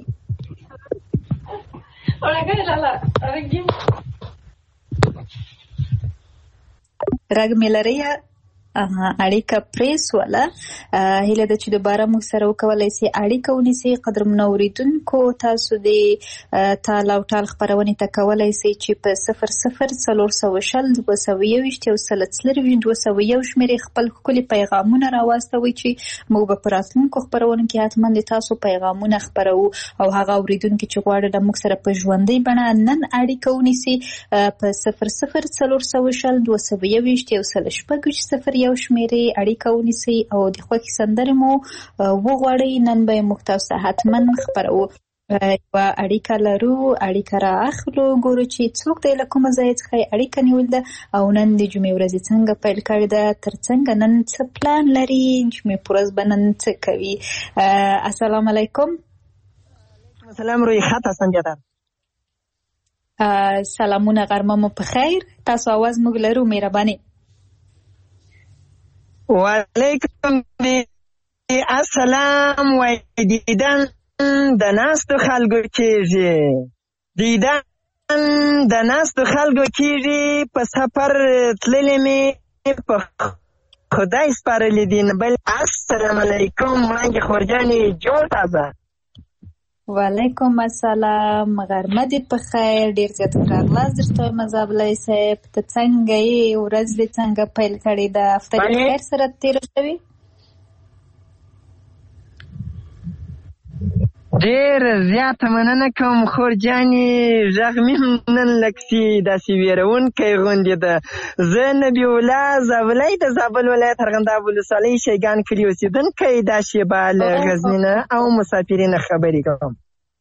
غږ مې لرئ؟ اړیکه پریس ولا هیله ده چې دوباره موږ سره وکولای سي اړیکه ونیسي. قدرمنو اوریدونکو تاسو د تال او ټال خپرونې ته کولای سي چې په صفر صفر څلور سوه شل دوه سوه یوویشت یو سل څلرویشت دوه سوه یو شمېرې خپل ښکلي پیغامونه راواستوئ چې موږ به په راتلونکو خپرونو کې حتما د تاسو پیغامونه خپرو او هغه اوریدونکي چې غواړي د موږ سره په ژوندۍ بڼه نن اړیکه ونیسي په صفر صفر څلور سوه شل دوه سوه یوویشت یو سل شپږ صفر یو شمېرې اړیکه ونیسئ او د خوښې سندرې مو وغواړئ. نن به یې موږ تاسو ته حتما خپرو. یوه اړیکه لرو، اړیکه را اخلو، ګورو چې څوک دی له کومه ځای څخه اړیکه نیولې ده او نن د جمعې ورځې څنګه پیل کړې ده، تر څنګه نن څه پلان لري، جمعې په ورځ به نن څه کوي. السلام علیکم. السلام روی خط هستم بیادر. سلامونه، غرمه مو په خیر. تاسو آواز موږ لرو، مهرباني. وعلیکم السلام. و دیدن د ناستو خلکو کېږي، دیدن د ناستو خلکو کېږي، په سفر تللی مې په خدای سپارلی دي. بل السلام علیکم وړانګې خورجانې جوړ تازه. وعلیکم السلام. غرمه دې په خیر. ډیر زیات راغلاست درته وایم مزابلی صاحب. ته څنګه یې؟ ورځ دې څنګه پیل کړې ده؟ هفته دې په خیر سره تېره شوې؟ ډیر زیاته مننه کوم خورجانې. غږ مې هم نن لکسي داسې ویرونکی غوندې ده. زه نبي الله زابلی د زابل ولایت ارغنداب ولسوالۍ شیګان کلي اوسېدونکی دا شېبه له غزنینه او مسافرینه خبرې کوم.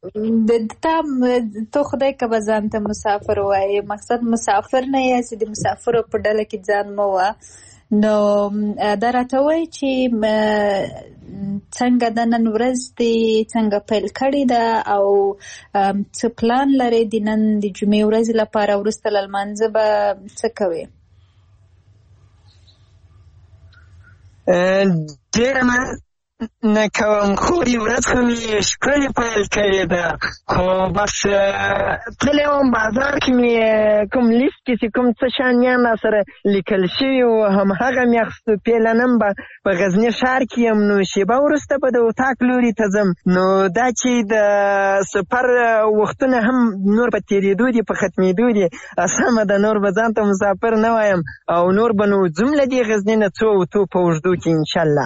د تو خدای که به ځان ته مسافر وایې، مقصد مسافر نه یاست، د مسافرو په ډله کې ځان مه وه. نو دا راته وایي چې څنګه د نن ورځ دې څنګه پیل کړې ده او څه پلان لرې د نن د جمعې ورځې لپاره؟ وروسته له لمانځه به څه کوې؟ ډېره نه کوم خوري ورځ خو مې ښکلې پیل کړې ده خو بس تللی وم بازار کې مې کوم لیست کې چې کوم څه شیان راسره لیکل شوي وو همهغه مې اخیستو پیله نن به په غزني ښار کې یم نو شېبه وروسته به د اطاق لوري ته ځم نو دا چې د سفر وختونه هم نور په تېرېدو دي په ختمېدو دي سمه ده نور به ځان ته مسافر نه وایم او نور به نو ځم له دې غزني نه څو او څو په اوږدو کې انشاءالله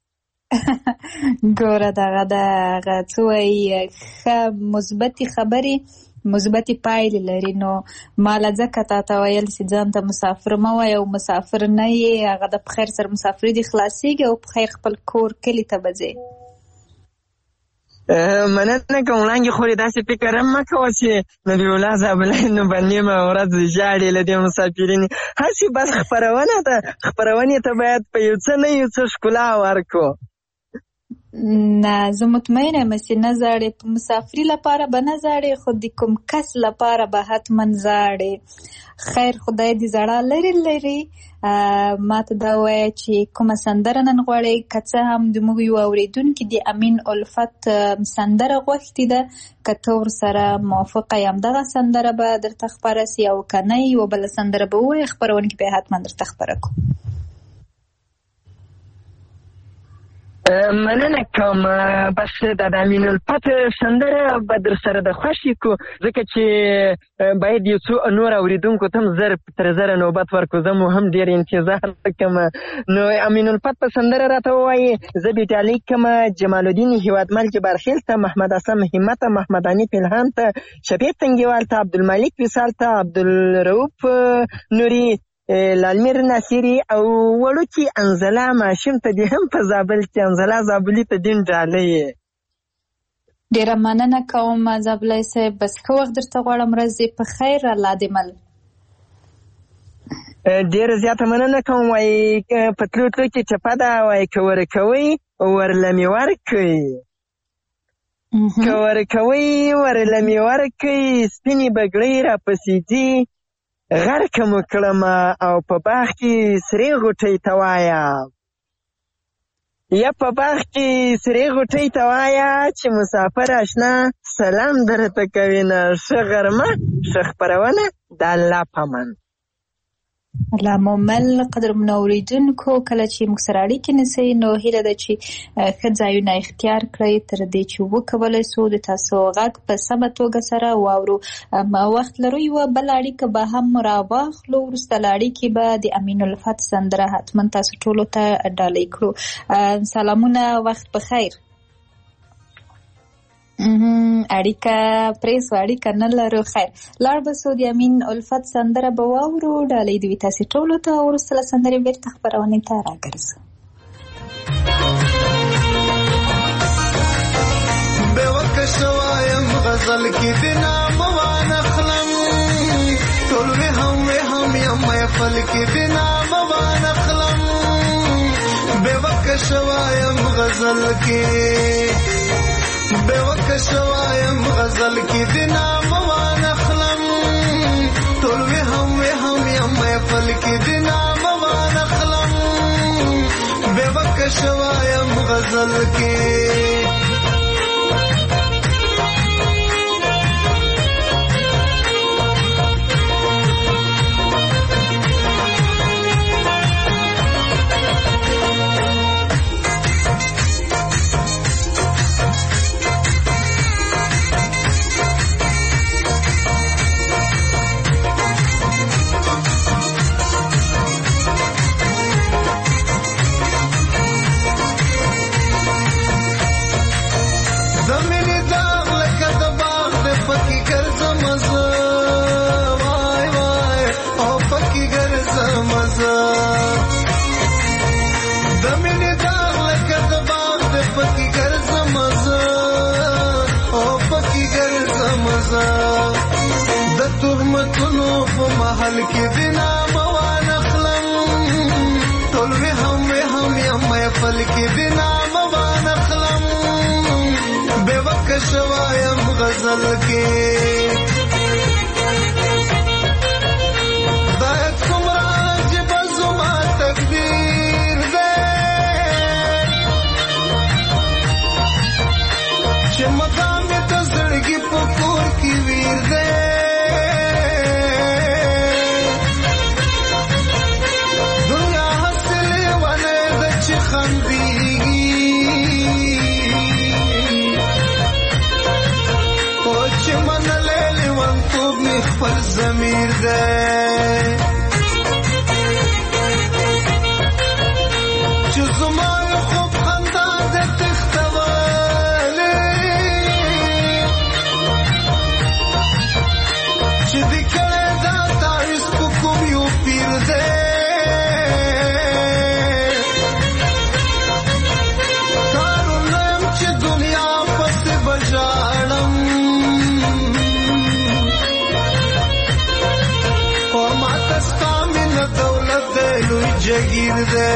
ګوره دغه دغه څه وایي ښه مثبتې خبرې مثبتې پایلې لري نو ما له ځکه تا ته ویل چې ځان ته مسافر مه وایه او مسافر نه یې هغه د په خیر سره مسافري دې خلاصېږي او په خیر خپل کور کلي ته به ځې مننه کوم وړانګې خورې داسې فکر هم مه کوه چې نبي الله زابلۍ نو به نیمه ورځ ژاړې له دې مسافرینې هسې بس خپرونه ده خپرونې ته باید په یو څه نه یو څه ښکلا ورکړو نه زه مطمئنه یم چې نه زاړې په مسافري لپاره به نه زاړې خو د کوم کس لپاره به حتما زاړې خیر خدای دې زړه لري لري ما ته دا وایه چې کومه سندره نن غواړې که څه هم زموږ یو اورېدونکي د امین الفت سندره غوښتې ده که ته ورسره موافقه یې همدغه سندره به درته خپره سي او که نه یوه بله سندره به ووایې خپرونه کې به حتما درته خپره کړو مننه کوم بس د امین الفت سندره به در سره د خوښې کړو ځکه چې باید یو څو نور اورېدونکو ته هم زر تر زره نوبت ورکړو زه مو هم ډېر انتظار کوم نو امین الفت په سندره راته ووایي زه بیټالۍ کوم جمال الدین هیوادمل جبارخیل ته محمد اسلم همت ته محمد حنیف الهام ته شفیع تنګیوال ته عبدالملک وصال ته عبدالرؤف نوري لالمیر ناصري او وړوکي انزله ماشوم ته دې هم په زابل کې انزله زابلي ته دین ډالۍ یې ډېره مننه کوم زابلی صاحب بس ښه وخت درته غواړم ورځ دې په خیر الله دې مل ډېره زیاته مننه کوم وایي په تلو تلو کې چپه ده وایي که ورکوئ ورله مې ورکوئ که ورکوئ ورله مې ورکوئ سپینې بګړۍ راپسې ځي غرکه مو کړم او په باغ کې سرې غوټۍ ته وایه یا په باغ کې سرې غوټۍ ته وایه چې مسافر اشنا سلام درته کوي نه ښه غرمه ښه خپرونه د الله په امان الله مو مل قدرمنو اورېدونکو کله چې موږ سره اړیکې نیسئ نو هیله ده چې ښه ځایونه اختیار کړئ تر دې چې وکولی سو د تاسو غږ په سمه توګه سره واورو وخت لرو یوه بله اړیکه به هم راواخلو وروسته له اړیکې به د امین الفت سندره حتما تاسو ټولو ته ډالۍ کړو سلامونه وخت په خیر اړیکه پریسو اړیکه نه لرو خیر لاړ به سو د امین الفت سندره به واورو ډالۍ دې وي تاسې ټولو ته وروسته له سندرې بېرته خپرونې ته راګرځو بېوکه شوه یم غزل کې د نامه وانخلم ټول وهم وهم یم محفل کې د نامه وانخلم بېوکه شوه یم غزل کې بېوکه شوه یم غزل کې د نامه وانخلم ټول وهم وهم یم محفل کې د نامه وانخلم بېوکه شوه یم غزل کې محل کې د نامه وانخلم ټول وهم وهم یم محفل کې د نامه وانخلم بېوکه شوه یم غزل کې خدای څومره عجیبه زما تقدیر دی مقام د زړګي په کور کې ویر دی دنیا حاصلې ونه د چې خندېږي او چې منلې لیونتوب مې خپل ضمیر دی چې زما خوب خندا د تختولې چې د کړه دا تعویض په کوم یو پیر دی کارونه یم چې دنیا پسې بژاړم او ماته ستا مینه دولت دی لوی جګیر دی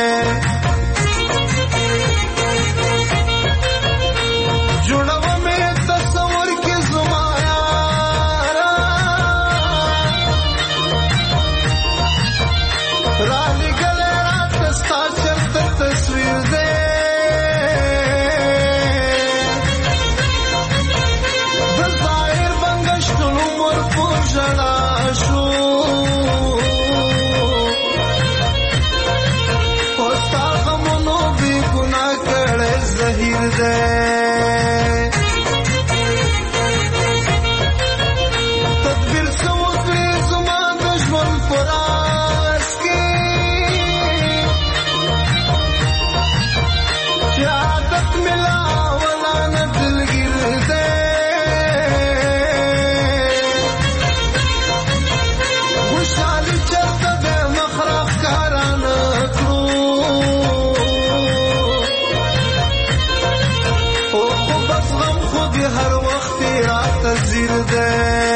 تدبیر سوکړي زما د ژوند په راز کې چې عادت ملا ولا نه دلګیر دی خوشحالي چرته د مخرخ کارا نه کړو هر وخت راته زیر ده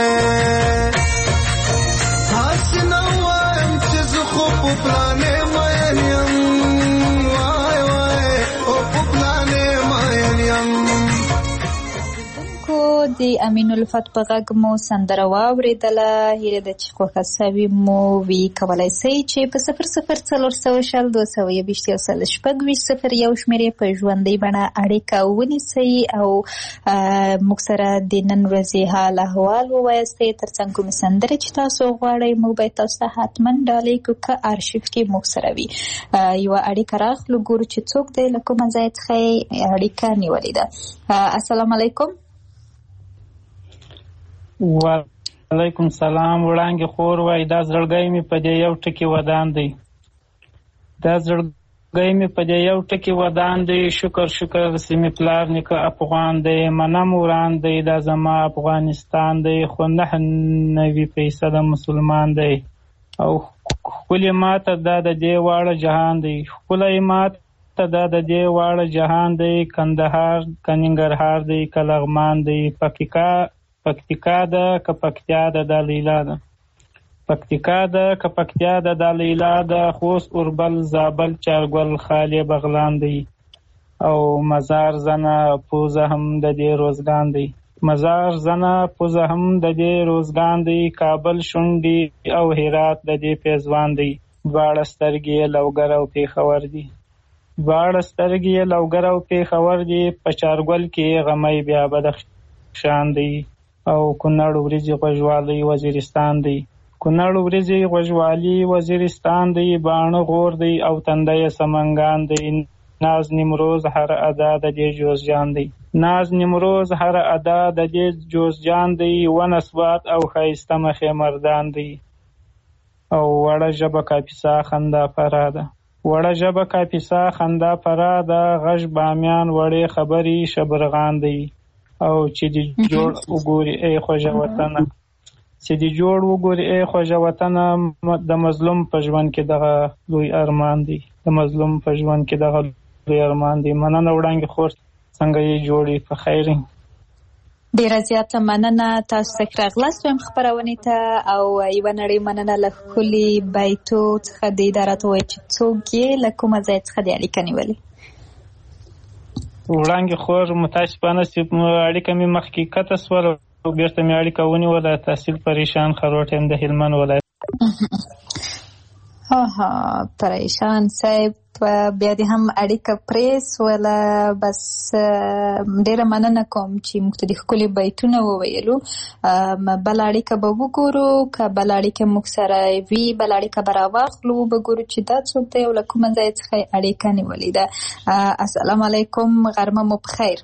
حسنه وایم چې زه خو په پلانې مین یم وای وای او په پلانې مین یم د امین الفت په غږ مو سندره واورېدله هیله ده چې خوښه سوي مو وي کولی سئ چې په صفر صفر څلور سوه شل دوه سوه یوویشت یو سل شپږ ویشت صفر یو شمېرې په ژوندۍ بڼه اړیکه ونیسئ او موږ سره د نن ورځې حال احوال ووایاستئ تر څنګ کومې سندرې چې تاسو غواړئ موږ باید تاسو ته حتما ډالۍ کړو که ارشیف کې موږ سره وي یوه اړیکه راخلو ګورو چې څوک دی له کومه ځای څخه یې اړیکه نیولې ده السلام علیکم وعلیکم سلام وړانګې خور وای دا زړګی مې په دې یو ټکي ودان دی دا زړګی مې په دې یو ټکي ودان دی شکر شکر سیمې پلار نیکه افغان دی منم وران دی دا زما افغانستان دی خو نه نوي فیصده مسلمان دی او ښکلې ماته دا د دې واړه جهان دی ښکلی ماته دا د دې واړه جهان دی کندهار که ننګرهار دی که لغمان دی پکتیکا پکتیکا ده که پکتیا ده دا لیلا ده پکتیکا ده که پکتیا ده دا لیلا ده خوست اوربل زابل چارګل خالی بغلان دی او مزار زنه پوزه هم د دې روزګان دی مزار زنه پوزه هم د دې روزګان دی کابل شونډي او هرات د دې پیزوان دی دواړه سترګې لوګر او پیښور دي دواړه سترګې لوګر او پیښور دي په چارګل کې غمی بیا بدخشان دی او کونړ وریځې غوږوالۍ وزیرستان دی کونړ وریځې غوږوالي وزیرستان دی باڼه غور دی او تندی سمنګان دی ناز نیمروز هر ادا د دې جوزجان دی ناز نیمروز هر ادا د دې جوزجان دی ونسوات او ښایسته مخې مردان دی او وړه ژبه کاپیسا خندا فراده وړه ژبه کاپیسا خندا فراده غږ بامیان وړې خبرې شبرغان دی او چې دی جوړ وګوري ای خوږه وطنه چې دی جوړ وګوري ای خوږه وطنه د مظلوم په ژوند کې دغه لوی ارمان دی د مظلوم په ژوند کې دغه لوی ارمان دی مننه وړانګې خور څنګه یې جوړې په خیر ډیره زیاته مننه تاسو ته راغلاست ویم خپرونې ته او یوه نړۍ مننه له ښکلي بیتو څخه د اداره ته وایي چې څوک یې له کومه ځای څخه د اړیکه نیولې وړانګې خور متاسفانه اړیکه مې مخکې کته سوله او بېرته مې اړیکه ونیوله تحصیل پریشان خروټ یم د هلمند ولایت ها ها پریشان صاحب بیا دې هم اړیکه پریس ولا بس ډیره مننه کوم چې موږ ته د ښکلي بیتونه وویلو. بل اړیکه به وګورو که بل اړیکه موږ سره وي بل اړیکه به راواخلو به ګورو چې دا څوک دی او له کومه ځای څخه اړیکه نیولې ده. السلام علیکم غرمه مو بخیر.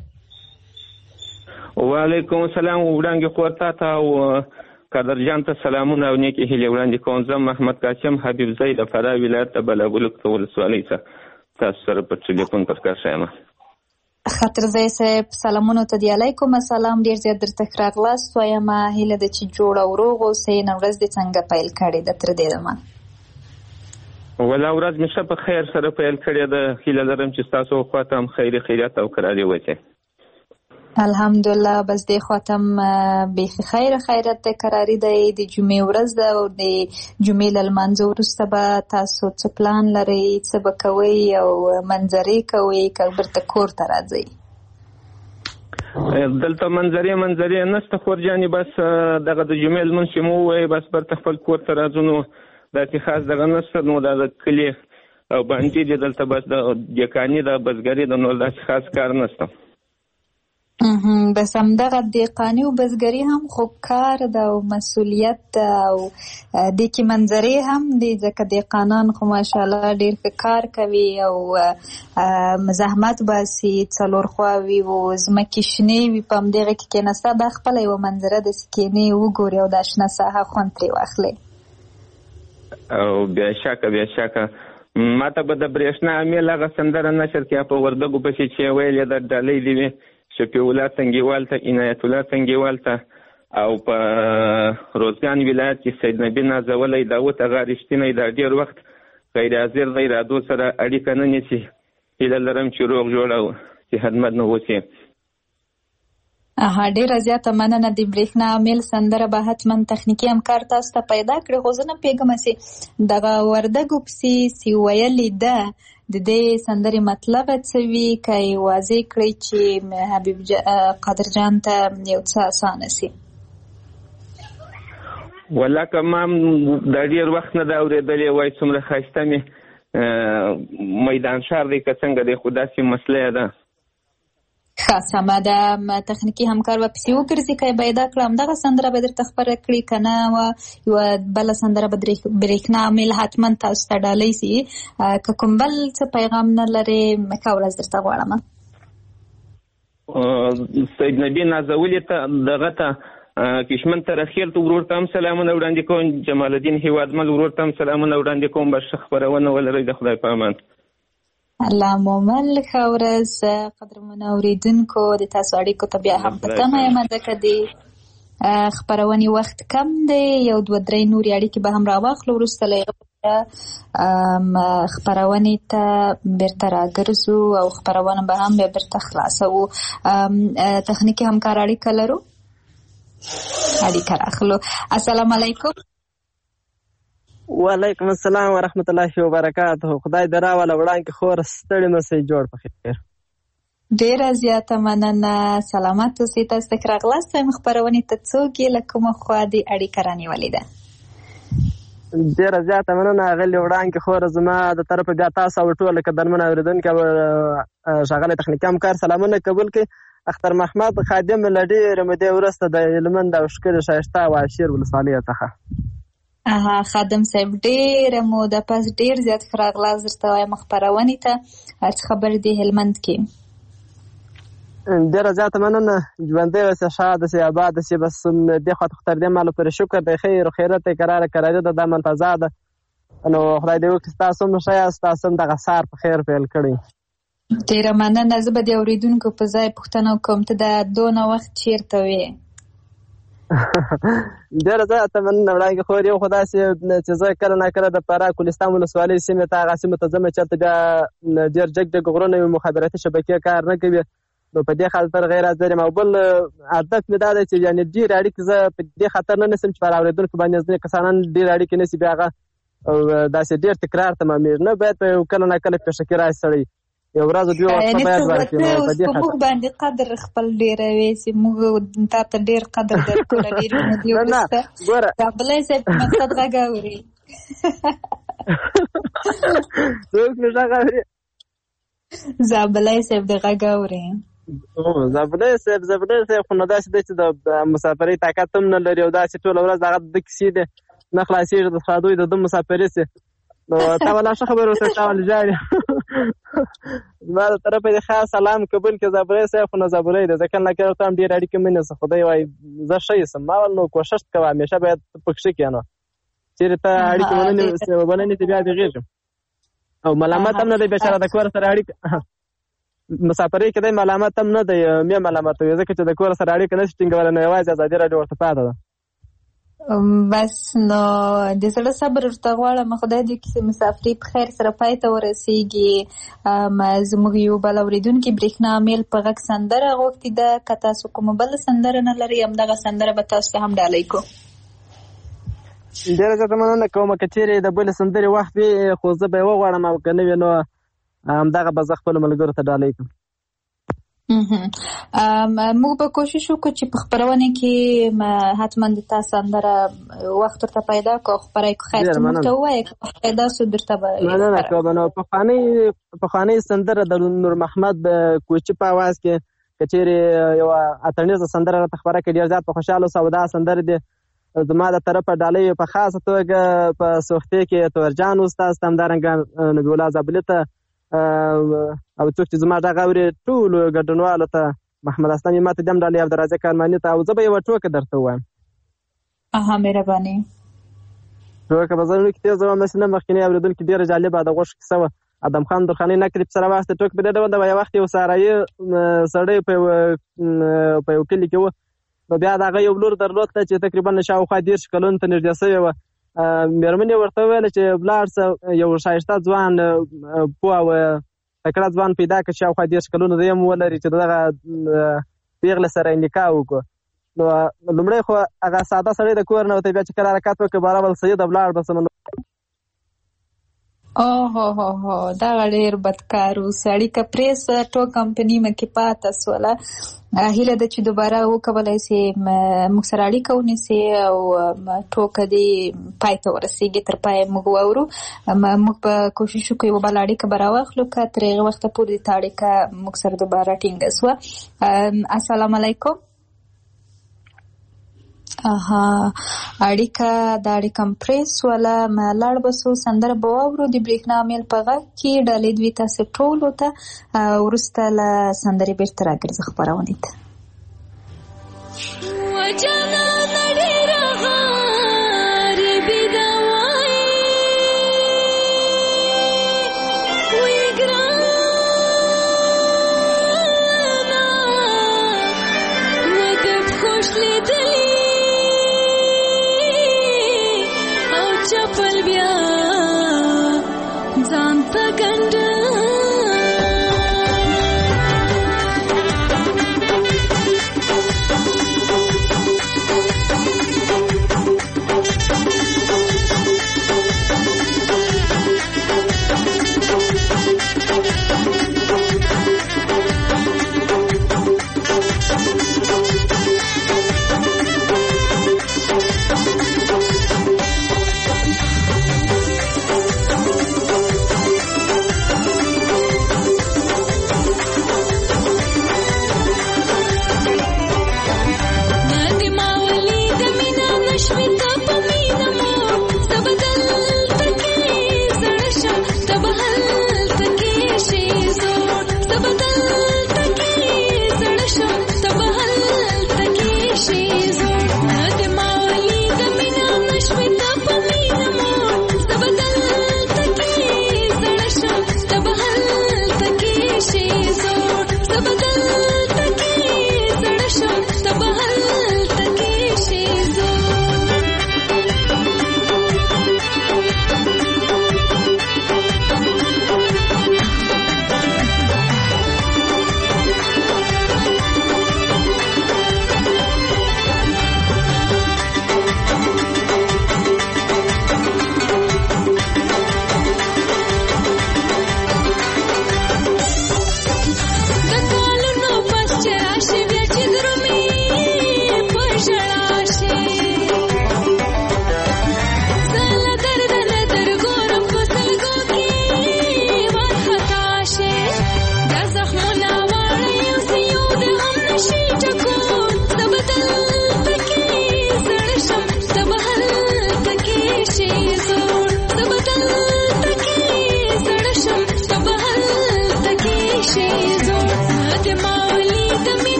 وعلیکم السلام وړاندې خور تا ته او قدر جان ته سلامونه او نیکې هیلې وړاندې کوم. زه محمد قاسم حبیب زی د فراه ولایت د بلابلوک ولسوالۍ څخه تاسو سره په ټلیفون پر کار یم. خاطر زی صاحب سلامونه ته دی. علیکم السلام. ډیر زیات درته ښه راغلاست وایم. هیله ده چې جوړ او روغ اوسئ. نن ورځ دې څنګه پیل کړې ده تر دې دمه؟ ولا ورځ مې ښه په خیر سره پیل کړې ده. هیله لرم چې ستاسو خواته هم خیر خیریت او کراري وشي. الحمدلله بس دې خواته هم بیخي خیر خیرت دی کراري دی. د جمعې ورځ ده او د جمعې له لمانځه وروسته به تاسو څه پلان لرئ څه به کوئ او منظرې کوئ که بیرته کور ته راځئ؟ دلته منظرې منظرې نشته خور جانې. بس دغه د جمعې لمونځ چې مو ووایي بس بیرته خپل کور ته راځو. نو داسې خاص دغه نشته. نو دا د کلي او بانډې دي دلته بس د دیکاني د بزګري د نو داسې خاص کار نشته. بس همدغه دیقاني او بزګري هم خو کار ده او مسؤلیت ده او دې کې منظرې هم دي ځکه دیقانان خو ماشاءالله ډېر ښه کار کوي او زحمت باسي څلور خواوي او ځمکې شنې وي په همدغه کې کېناسته دا خپله یوه منظره داسې کېنې وګوري او دا شنه ساحه خوند ترې واخلي. او بیا شکه بیا شکه ما ته به د برېښنا امیل هغه سندره نشر کې په وردګو پسې چې ویلې د ډالۍ دې وي شفیع الله تنګیوال ته عنایت الله تنګیوال ته او په روزګان ولایت کې سید نبی نازولی داود هغه رښتینی دا ډېر وخت غیر حاضر دی رادو سره اړیکه نه نیسي. هیله لرم چې روغ جوړ او صحتمند نه اوسي. اها ډیره زیاته مننه. د برېښنا امیل سندره به حتما تخنیکي همکار تاسو ته پیدا کړي خو زه نه پوهېږم چې دغه وردګو پسې چې ویلې ده د دې سندرې مطلب څه وي که یې واضح کړئ چې حبیب قادر جان ته یو څه اسانه سي. والله که ما دا ډېر وخت نه ده اورېدلې وای څومره ښایسته مې میدان ښار دی که څنګه دی خو داسې مسله ده. ښه سمه ده. تخنیکي همکار به پسې وګرځي که یې پیدا کړه همدغه سندره به درته خپره کړي که نه یوه بله سندره به برېښنا امیل حتما تاسو ته ډالۍ سي. که کوم بل څه پیغام نه لرې ښه ورځ درته غواړم. سید نبی نازولي ته دغه ته کشمن ترخیل ته ورور ته هم سلامونه وړاندې کوم. جمال الدین هیوادمل ورور ته هم سلامونه وړاندې کوم. به ښه خپرونه ولرئ د خدای په امان. الله مو مل ښه ورځ. قدرمنو اورېدونکو د تاسو اړیکو ته بیا هم په تمه یم ځکه د خپرونې وخت کم دی. یو دوه درې نورې اړیکې به هم راواخلو وروسته له هغه خپرونې ته بیرته راګرځو او خپرونه به هم بیا بیرته خلاصوو. تخنیکي همکار اړیکه لرو اړیکه راخلو. السلام علیکم. وعلیکم السلام ورحمت الله وبرکاته. خدای دې راوله وړاندې خور ستړي مسئ جوړ په خیر. ډیره زیاته مننه. سلامت اوسئ. تاسو ته راغلاست وایم خپرونې ته څوک یې له کومه خوا دې اړیکه رانیولې ده؟ ډیره زیاته مننه اغلې وړاندې خور زما د طرفه بیا تاسو او ټول قدرمن اورېدونکي او ښاغلی تخنیکي همکار سلامونه قبول کړئ. اختر محمد خادم له ډېرې مودې وروسته د هلمند او ښکلې ښایسته واشیر ولسوالۍ څخه. اها خادم صاحب ډېره موده پس ډېر زیات ښه راغلاست درته وایم خپرونې ته. څه خبر دی هلمند کې؟ ډېره زیاته مننه. ژوندی اوسې ښاده سي اباده سي. بس دې خوا ته خو تر دې مهاله پورې شکر دی خیر و خیرت دی کراره کراري ده دا منتظا ده. نو خدای دې وکړي ستاسو هم ښه یاست ستاسو هم دغه سهار په خیر پیل کړی. ډېره مننه. زه به د اورېدونکو په ځای پوښتنه وکړم ته دا دونه وخت چېرته وې؟ ډېره زیاته مننه وړاندې خور. یو خو داسې چې زه کله ناکله د فراه کوهستان ولسوالۍ سیمې ته هغه سیمو ته ځم چېرته بیا ډېر جګ جګ غرونه وي مخابراتي شبکې کار نه کوي نو په دې خاطر غیر حاضر یم. او بل هدف مې دا دی چې یعنې ډېرې اړیکې زه په دې خاطر نه نیسم چې پر اورېدونکو باندې ځینې کسانان ډېرې اړیکې نیسي بیا هغه داسې ډېر تکرار تمامېږي. نه باید په کله ناکله پېښه کې راشي سړی یو ورځ دوه وخته باید ورکړي. نو په دې خاطر موږ باندې قدر خپل ډېروي چې موږ تا ته ډېر قدر درکړو ډېر مودې وروسته. دا بلای صاحب مقصد غږ اوري. څوک مې غږ اوري؟ زابلای صاحب د غږ اوري. زابلای صاحب زابلای صاحب خو نو داسې دی چې د مسافرۍ طاقت هم نه لري او داسې ټوله ورځ هغه د کیسې دی نه خلاصېږي د ښادوی د ده مسافري سي. نو تا ولا ښه خبره ورته تا ولې ژاړې؟ زما د طرفه دې خاص سلام قبول کړې زابلای صاحب خو نو زابلای دی ځکه نه کړی ورته هم ډېرې اړیکې مې نیسه خدای وایي زه ښه یسم ما ویل نو کوښښ کوه همیشه باید پکښې کښېنه چېرې ته اړیکې ونه نیسې بیا دې غېږم او ملامت هم نه دی بیچاره د کور سره اړیکه مسافرۍ کې دی ملامت هم نه دی مې ملامتوي ځکه چې د کور سره اړیکه نشي ټینګولی نو یوازې ازادي راډیو ورته پاته ده. بس نو د زړه صبر ورته غواړم خدای دې چې مسافرۍ په خیر سره پای ته ورسېږي. زموږ یو بل اورېدونکي برېښنا میل په غږ سندره غوښتې ده که تاسو کومه بله سندره نه لرئ همدغه سندره به تاسو ته هم ډالۍ کړو. ډېره زیاته مننه کوم که چېرې د بلې سندرې وخت وي خو زه به یې وغواړم او که نه وي نو همدغه به زه خپلو ملګرو ته ډالۍ کړم. موږ به کوشش وکړو چې په خپرونه کې حتما د تا سندره وخت ورته پیدا کړو خپره کړو خیر ته موږ ته ووایه که پیدا سو درته به مننه کوم. نو پخوانۍ سندره د نور محمد کوچي په اواز کې که چېرې یوه اتڼیزه سندره راته خپره کړي ډېر زیات په خوشحاله اوسه او دا سندرې دي زما د طرفه ډالۍ په خاصه توګه په سوختۍ کې تورجان استاد ته همدارنګه نبي الله زابلي ته او څوک چې زما غږ اوري ټولو ګډونوالو ته محمد اسلام ما ته دې هم ډالۍ عبدالرازق ارماني ته او زه به یوه ټوکه درته ووایم. اها مهرباني. ټوکه به زه نوکې تېزه وم داسې نه مخکینۍ اورېدونکي ډېره جالبه د غوښو کیسه وه. ادم خان درخانۍ نکرې په سره واخېستې ټوکې په دې ډول ده یو وخت یو سارایي سړی په یو کلي کې و نو بیا د هغه یو لور درلود چې تقریبا شاوخوا دېرش کلونو ته نږدې شوې وه. مېرمن یې ورته وویله چې ولاړ شه یو ښایسته ځوان پوه او تکړه ځوان پیدا کړه چې شاوخوا دېرش کلونو دی هم ولري چې دغه پېغلې سره یې نکاح وکړو. نو لومړی خو هغه ساده سړی د کور نه وتی بیا چې کله حرکت وکړ بارابل سید ولاړ بس اوه هو هو دا ډېر بدکار و سړي که پرېږده ټول کمپني مکې پاته سوله. هیله ده چې دوباره وکولی سي موږ سره اړیکه ونیسي او ټوکه دې پای ته ورسېږي تر پایه موږ واورو. موږ به کوشش وکړو یوه بله اړیکه به راواخلو که تر هغه وخته پورې دا اړیکه موږ سره دوباره ټینګه سوه. السلام علیکم. اها اړیکه دا اړیکه هم پرېښوله لاړ به سو سندره به واورو د برېښنا میل په غږ کې ډالۍ دوی تاسې ټولو ته وروسته له سندرې بېرته راګرځه خپرونې ته. चपल ब्या जानता गंडा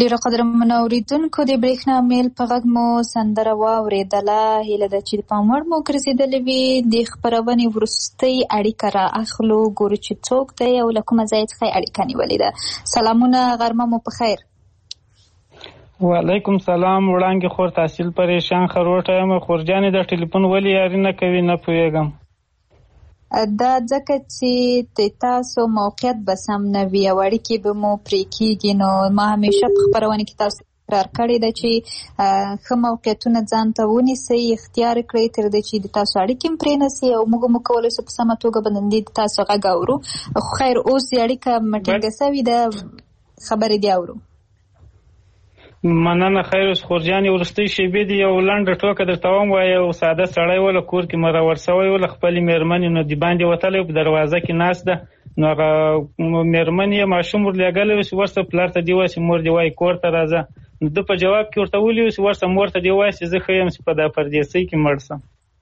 ډیره قدرمنو اوریدونکو د برېښنا میل په غږ مو سندره واورېدله. هیله ده چې د پام وړ مو ګرځېدلې وي. د خپرونې وروستۍ اړیکه را اخلو، ګورو چې څوک دی او له کومه ځایه څخه اړیکه نیولې ده. سلامونه، غرمه مو په خیر. وعلیکم سلام. وړانګې خور تحصیل پریشان خروټه یم. خورجانې د ټلیفون ولې یاري نه کوي نه پوهېږم. دا ځکه چې د تاسو موقعیت به سم نه وي او اړیکې به مو پرې کېږي. نو ما همیشه په خپرونه کې تاسو اقرار کړی ده چې ښه موقعیتونه ځان ته ونیسئ، اختیار کړئ تر دې چې د تاسو اړیکې هم پرې نه سي او موږ هم کولی شو په سمه توګه به د تاسو غږ اورو. خو خیر اوس اړیکه مټینګه سوې ده، خبرې دې اورو. مننه. خیر اوس خورجانې وروستۍ شېبې دي یو لنډه ټوکه درته وم. وایي یو ساده سړی وله کور کې مرور سوی وله خپلې مېرمنې، نو د باندې وتلی په دروازه کې ناست ده. نو هغه مېرمن یې ماشوم ورلېږلی وو چې ورسه پلار ته دې وایي چې مور دې وایي کور ته راځه. نو ده په جواب کې ورته ویلي وو چې ورسه مور ته دې وایي چې زه ښه یم چې په دا پردیسۍ کې مړ شم.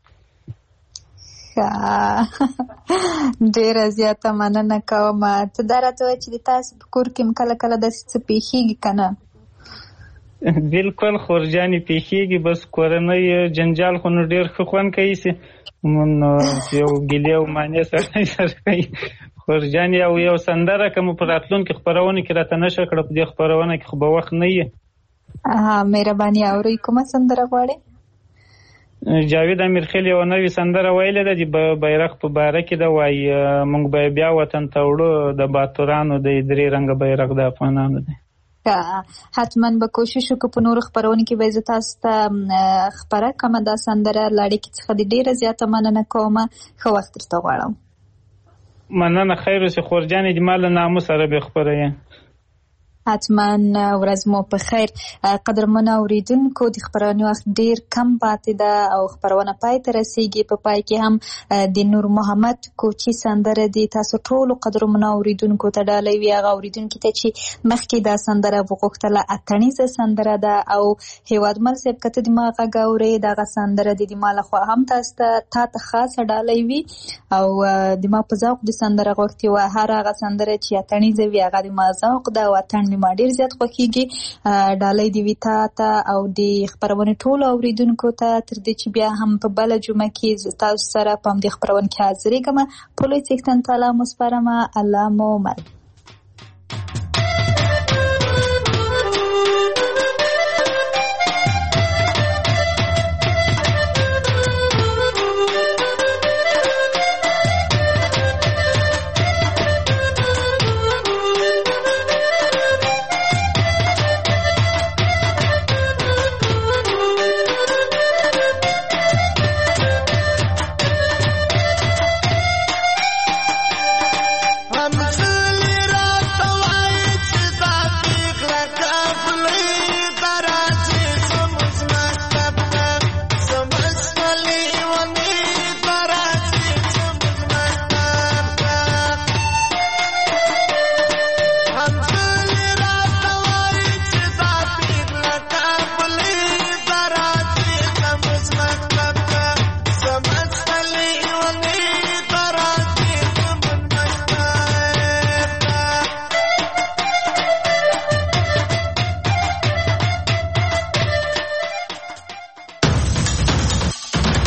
ډېره زیاته مننه کوم. ته دا راته وایه چې د تاسو په کور کې هم کله کله داسې څه پېښېږي که نه؟ بالکل خورجانې پېښېږي. بس کورنۍ جنجال خو نو ډېر ښه خوند کوي چې نو یو ګیلې او مانې سره سره کوي. خورجانې او یو سندره که مو په راتلونکي خپرونه کې راته نشه کړه، په دې خپرونه کې خو به وخت نه وي. مهرباني اورئ، کومه سندره غواړئ؟ جاوید امیرخیل یو نوې سندره ویلې ده، د بیرغ په باره کې ده. وایي موږ به بیا وطن ته وړو د باتورانو د درې رنګه بیرغ د افغانانو دی. حتما به کوشش وکړو په نورو خپرونو کې به زه تاسو ته خپره کړم دا سندره. له اړیکې څخه دې ډېره زیاته مننه کوم. ښه وخت درته غواړم. مننه. خیر اوسې خورجانې، د ما له نامو سره به خپره یې. حتما ورځ مو په خیر. قدرمنو اوریدونکو، د خپرونې وخت ډیر کم پاتې ده او خپرونه پای ته رسیږي. په پای کې هم د نور محمد کوچي سندره دی تاسو ټولو قدرمنو اوریدونکو ته ډالۍ وي. هغه اوریدونکي ته چې مخکې دا سندره وغوښتله اتڼیزه سندره ده او هیوادمل صاحب که ته د ما غږ اورې دغه سندره د ما لخوا هم تاسو ته تا ته خاصه ډالۍ وي او د ما په ذوق د سندره غوښتې وه. هر هغه سندره چې اتڼیزه وي هغه د ما ذوق ده او اتڼ ما ډیر زیات خوښیږي. ډالۍ دې وي تا ته او د خپرونې ټولو اوریدونکو ته. تر دې چې بیا هم په بله جمعه کې تاسو سره په همدې خپرونه کې حاضرېږم. په لوی څښتن تعالی مو سپارم. الله مو مل.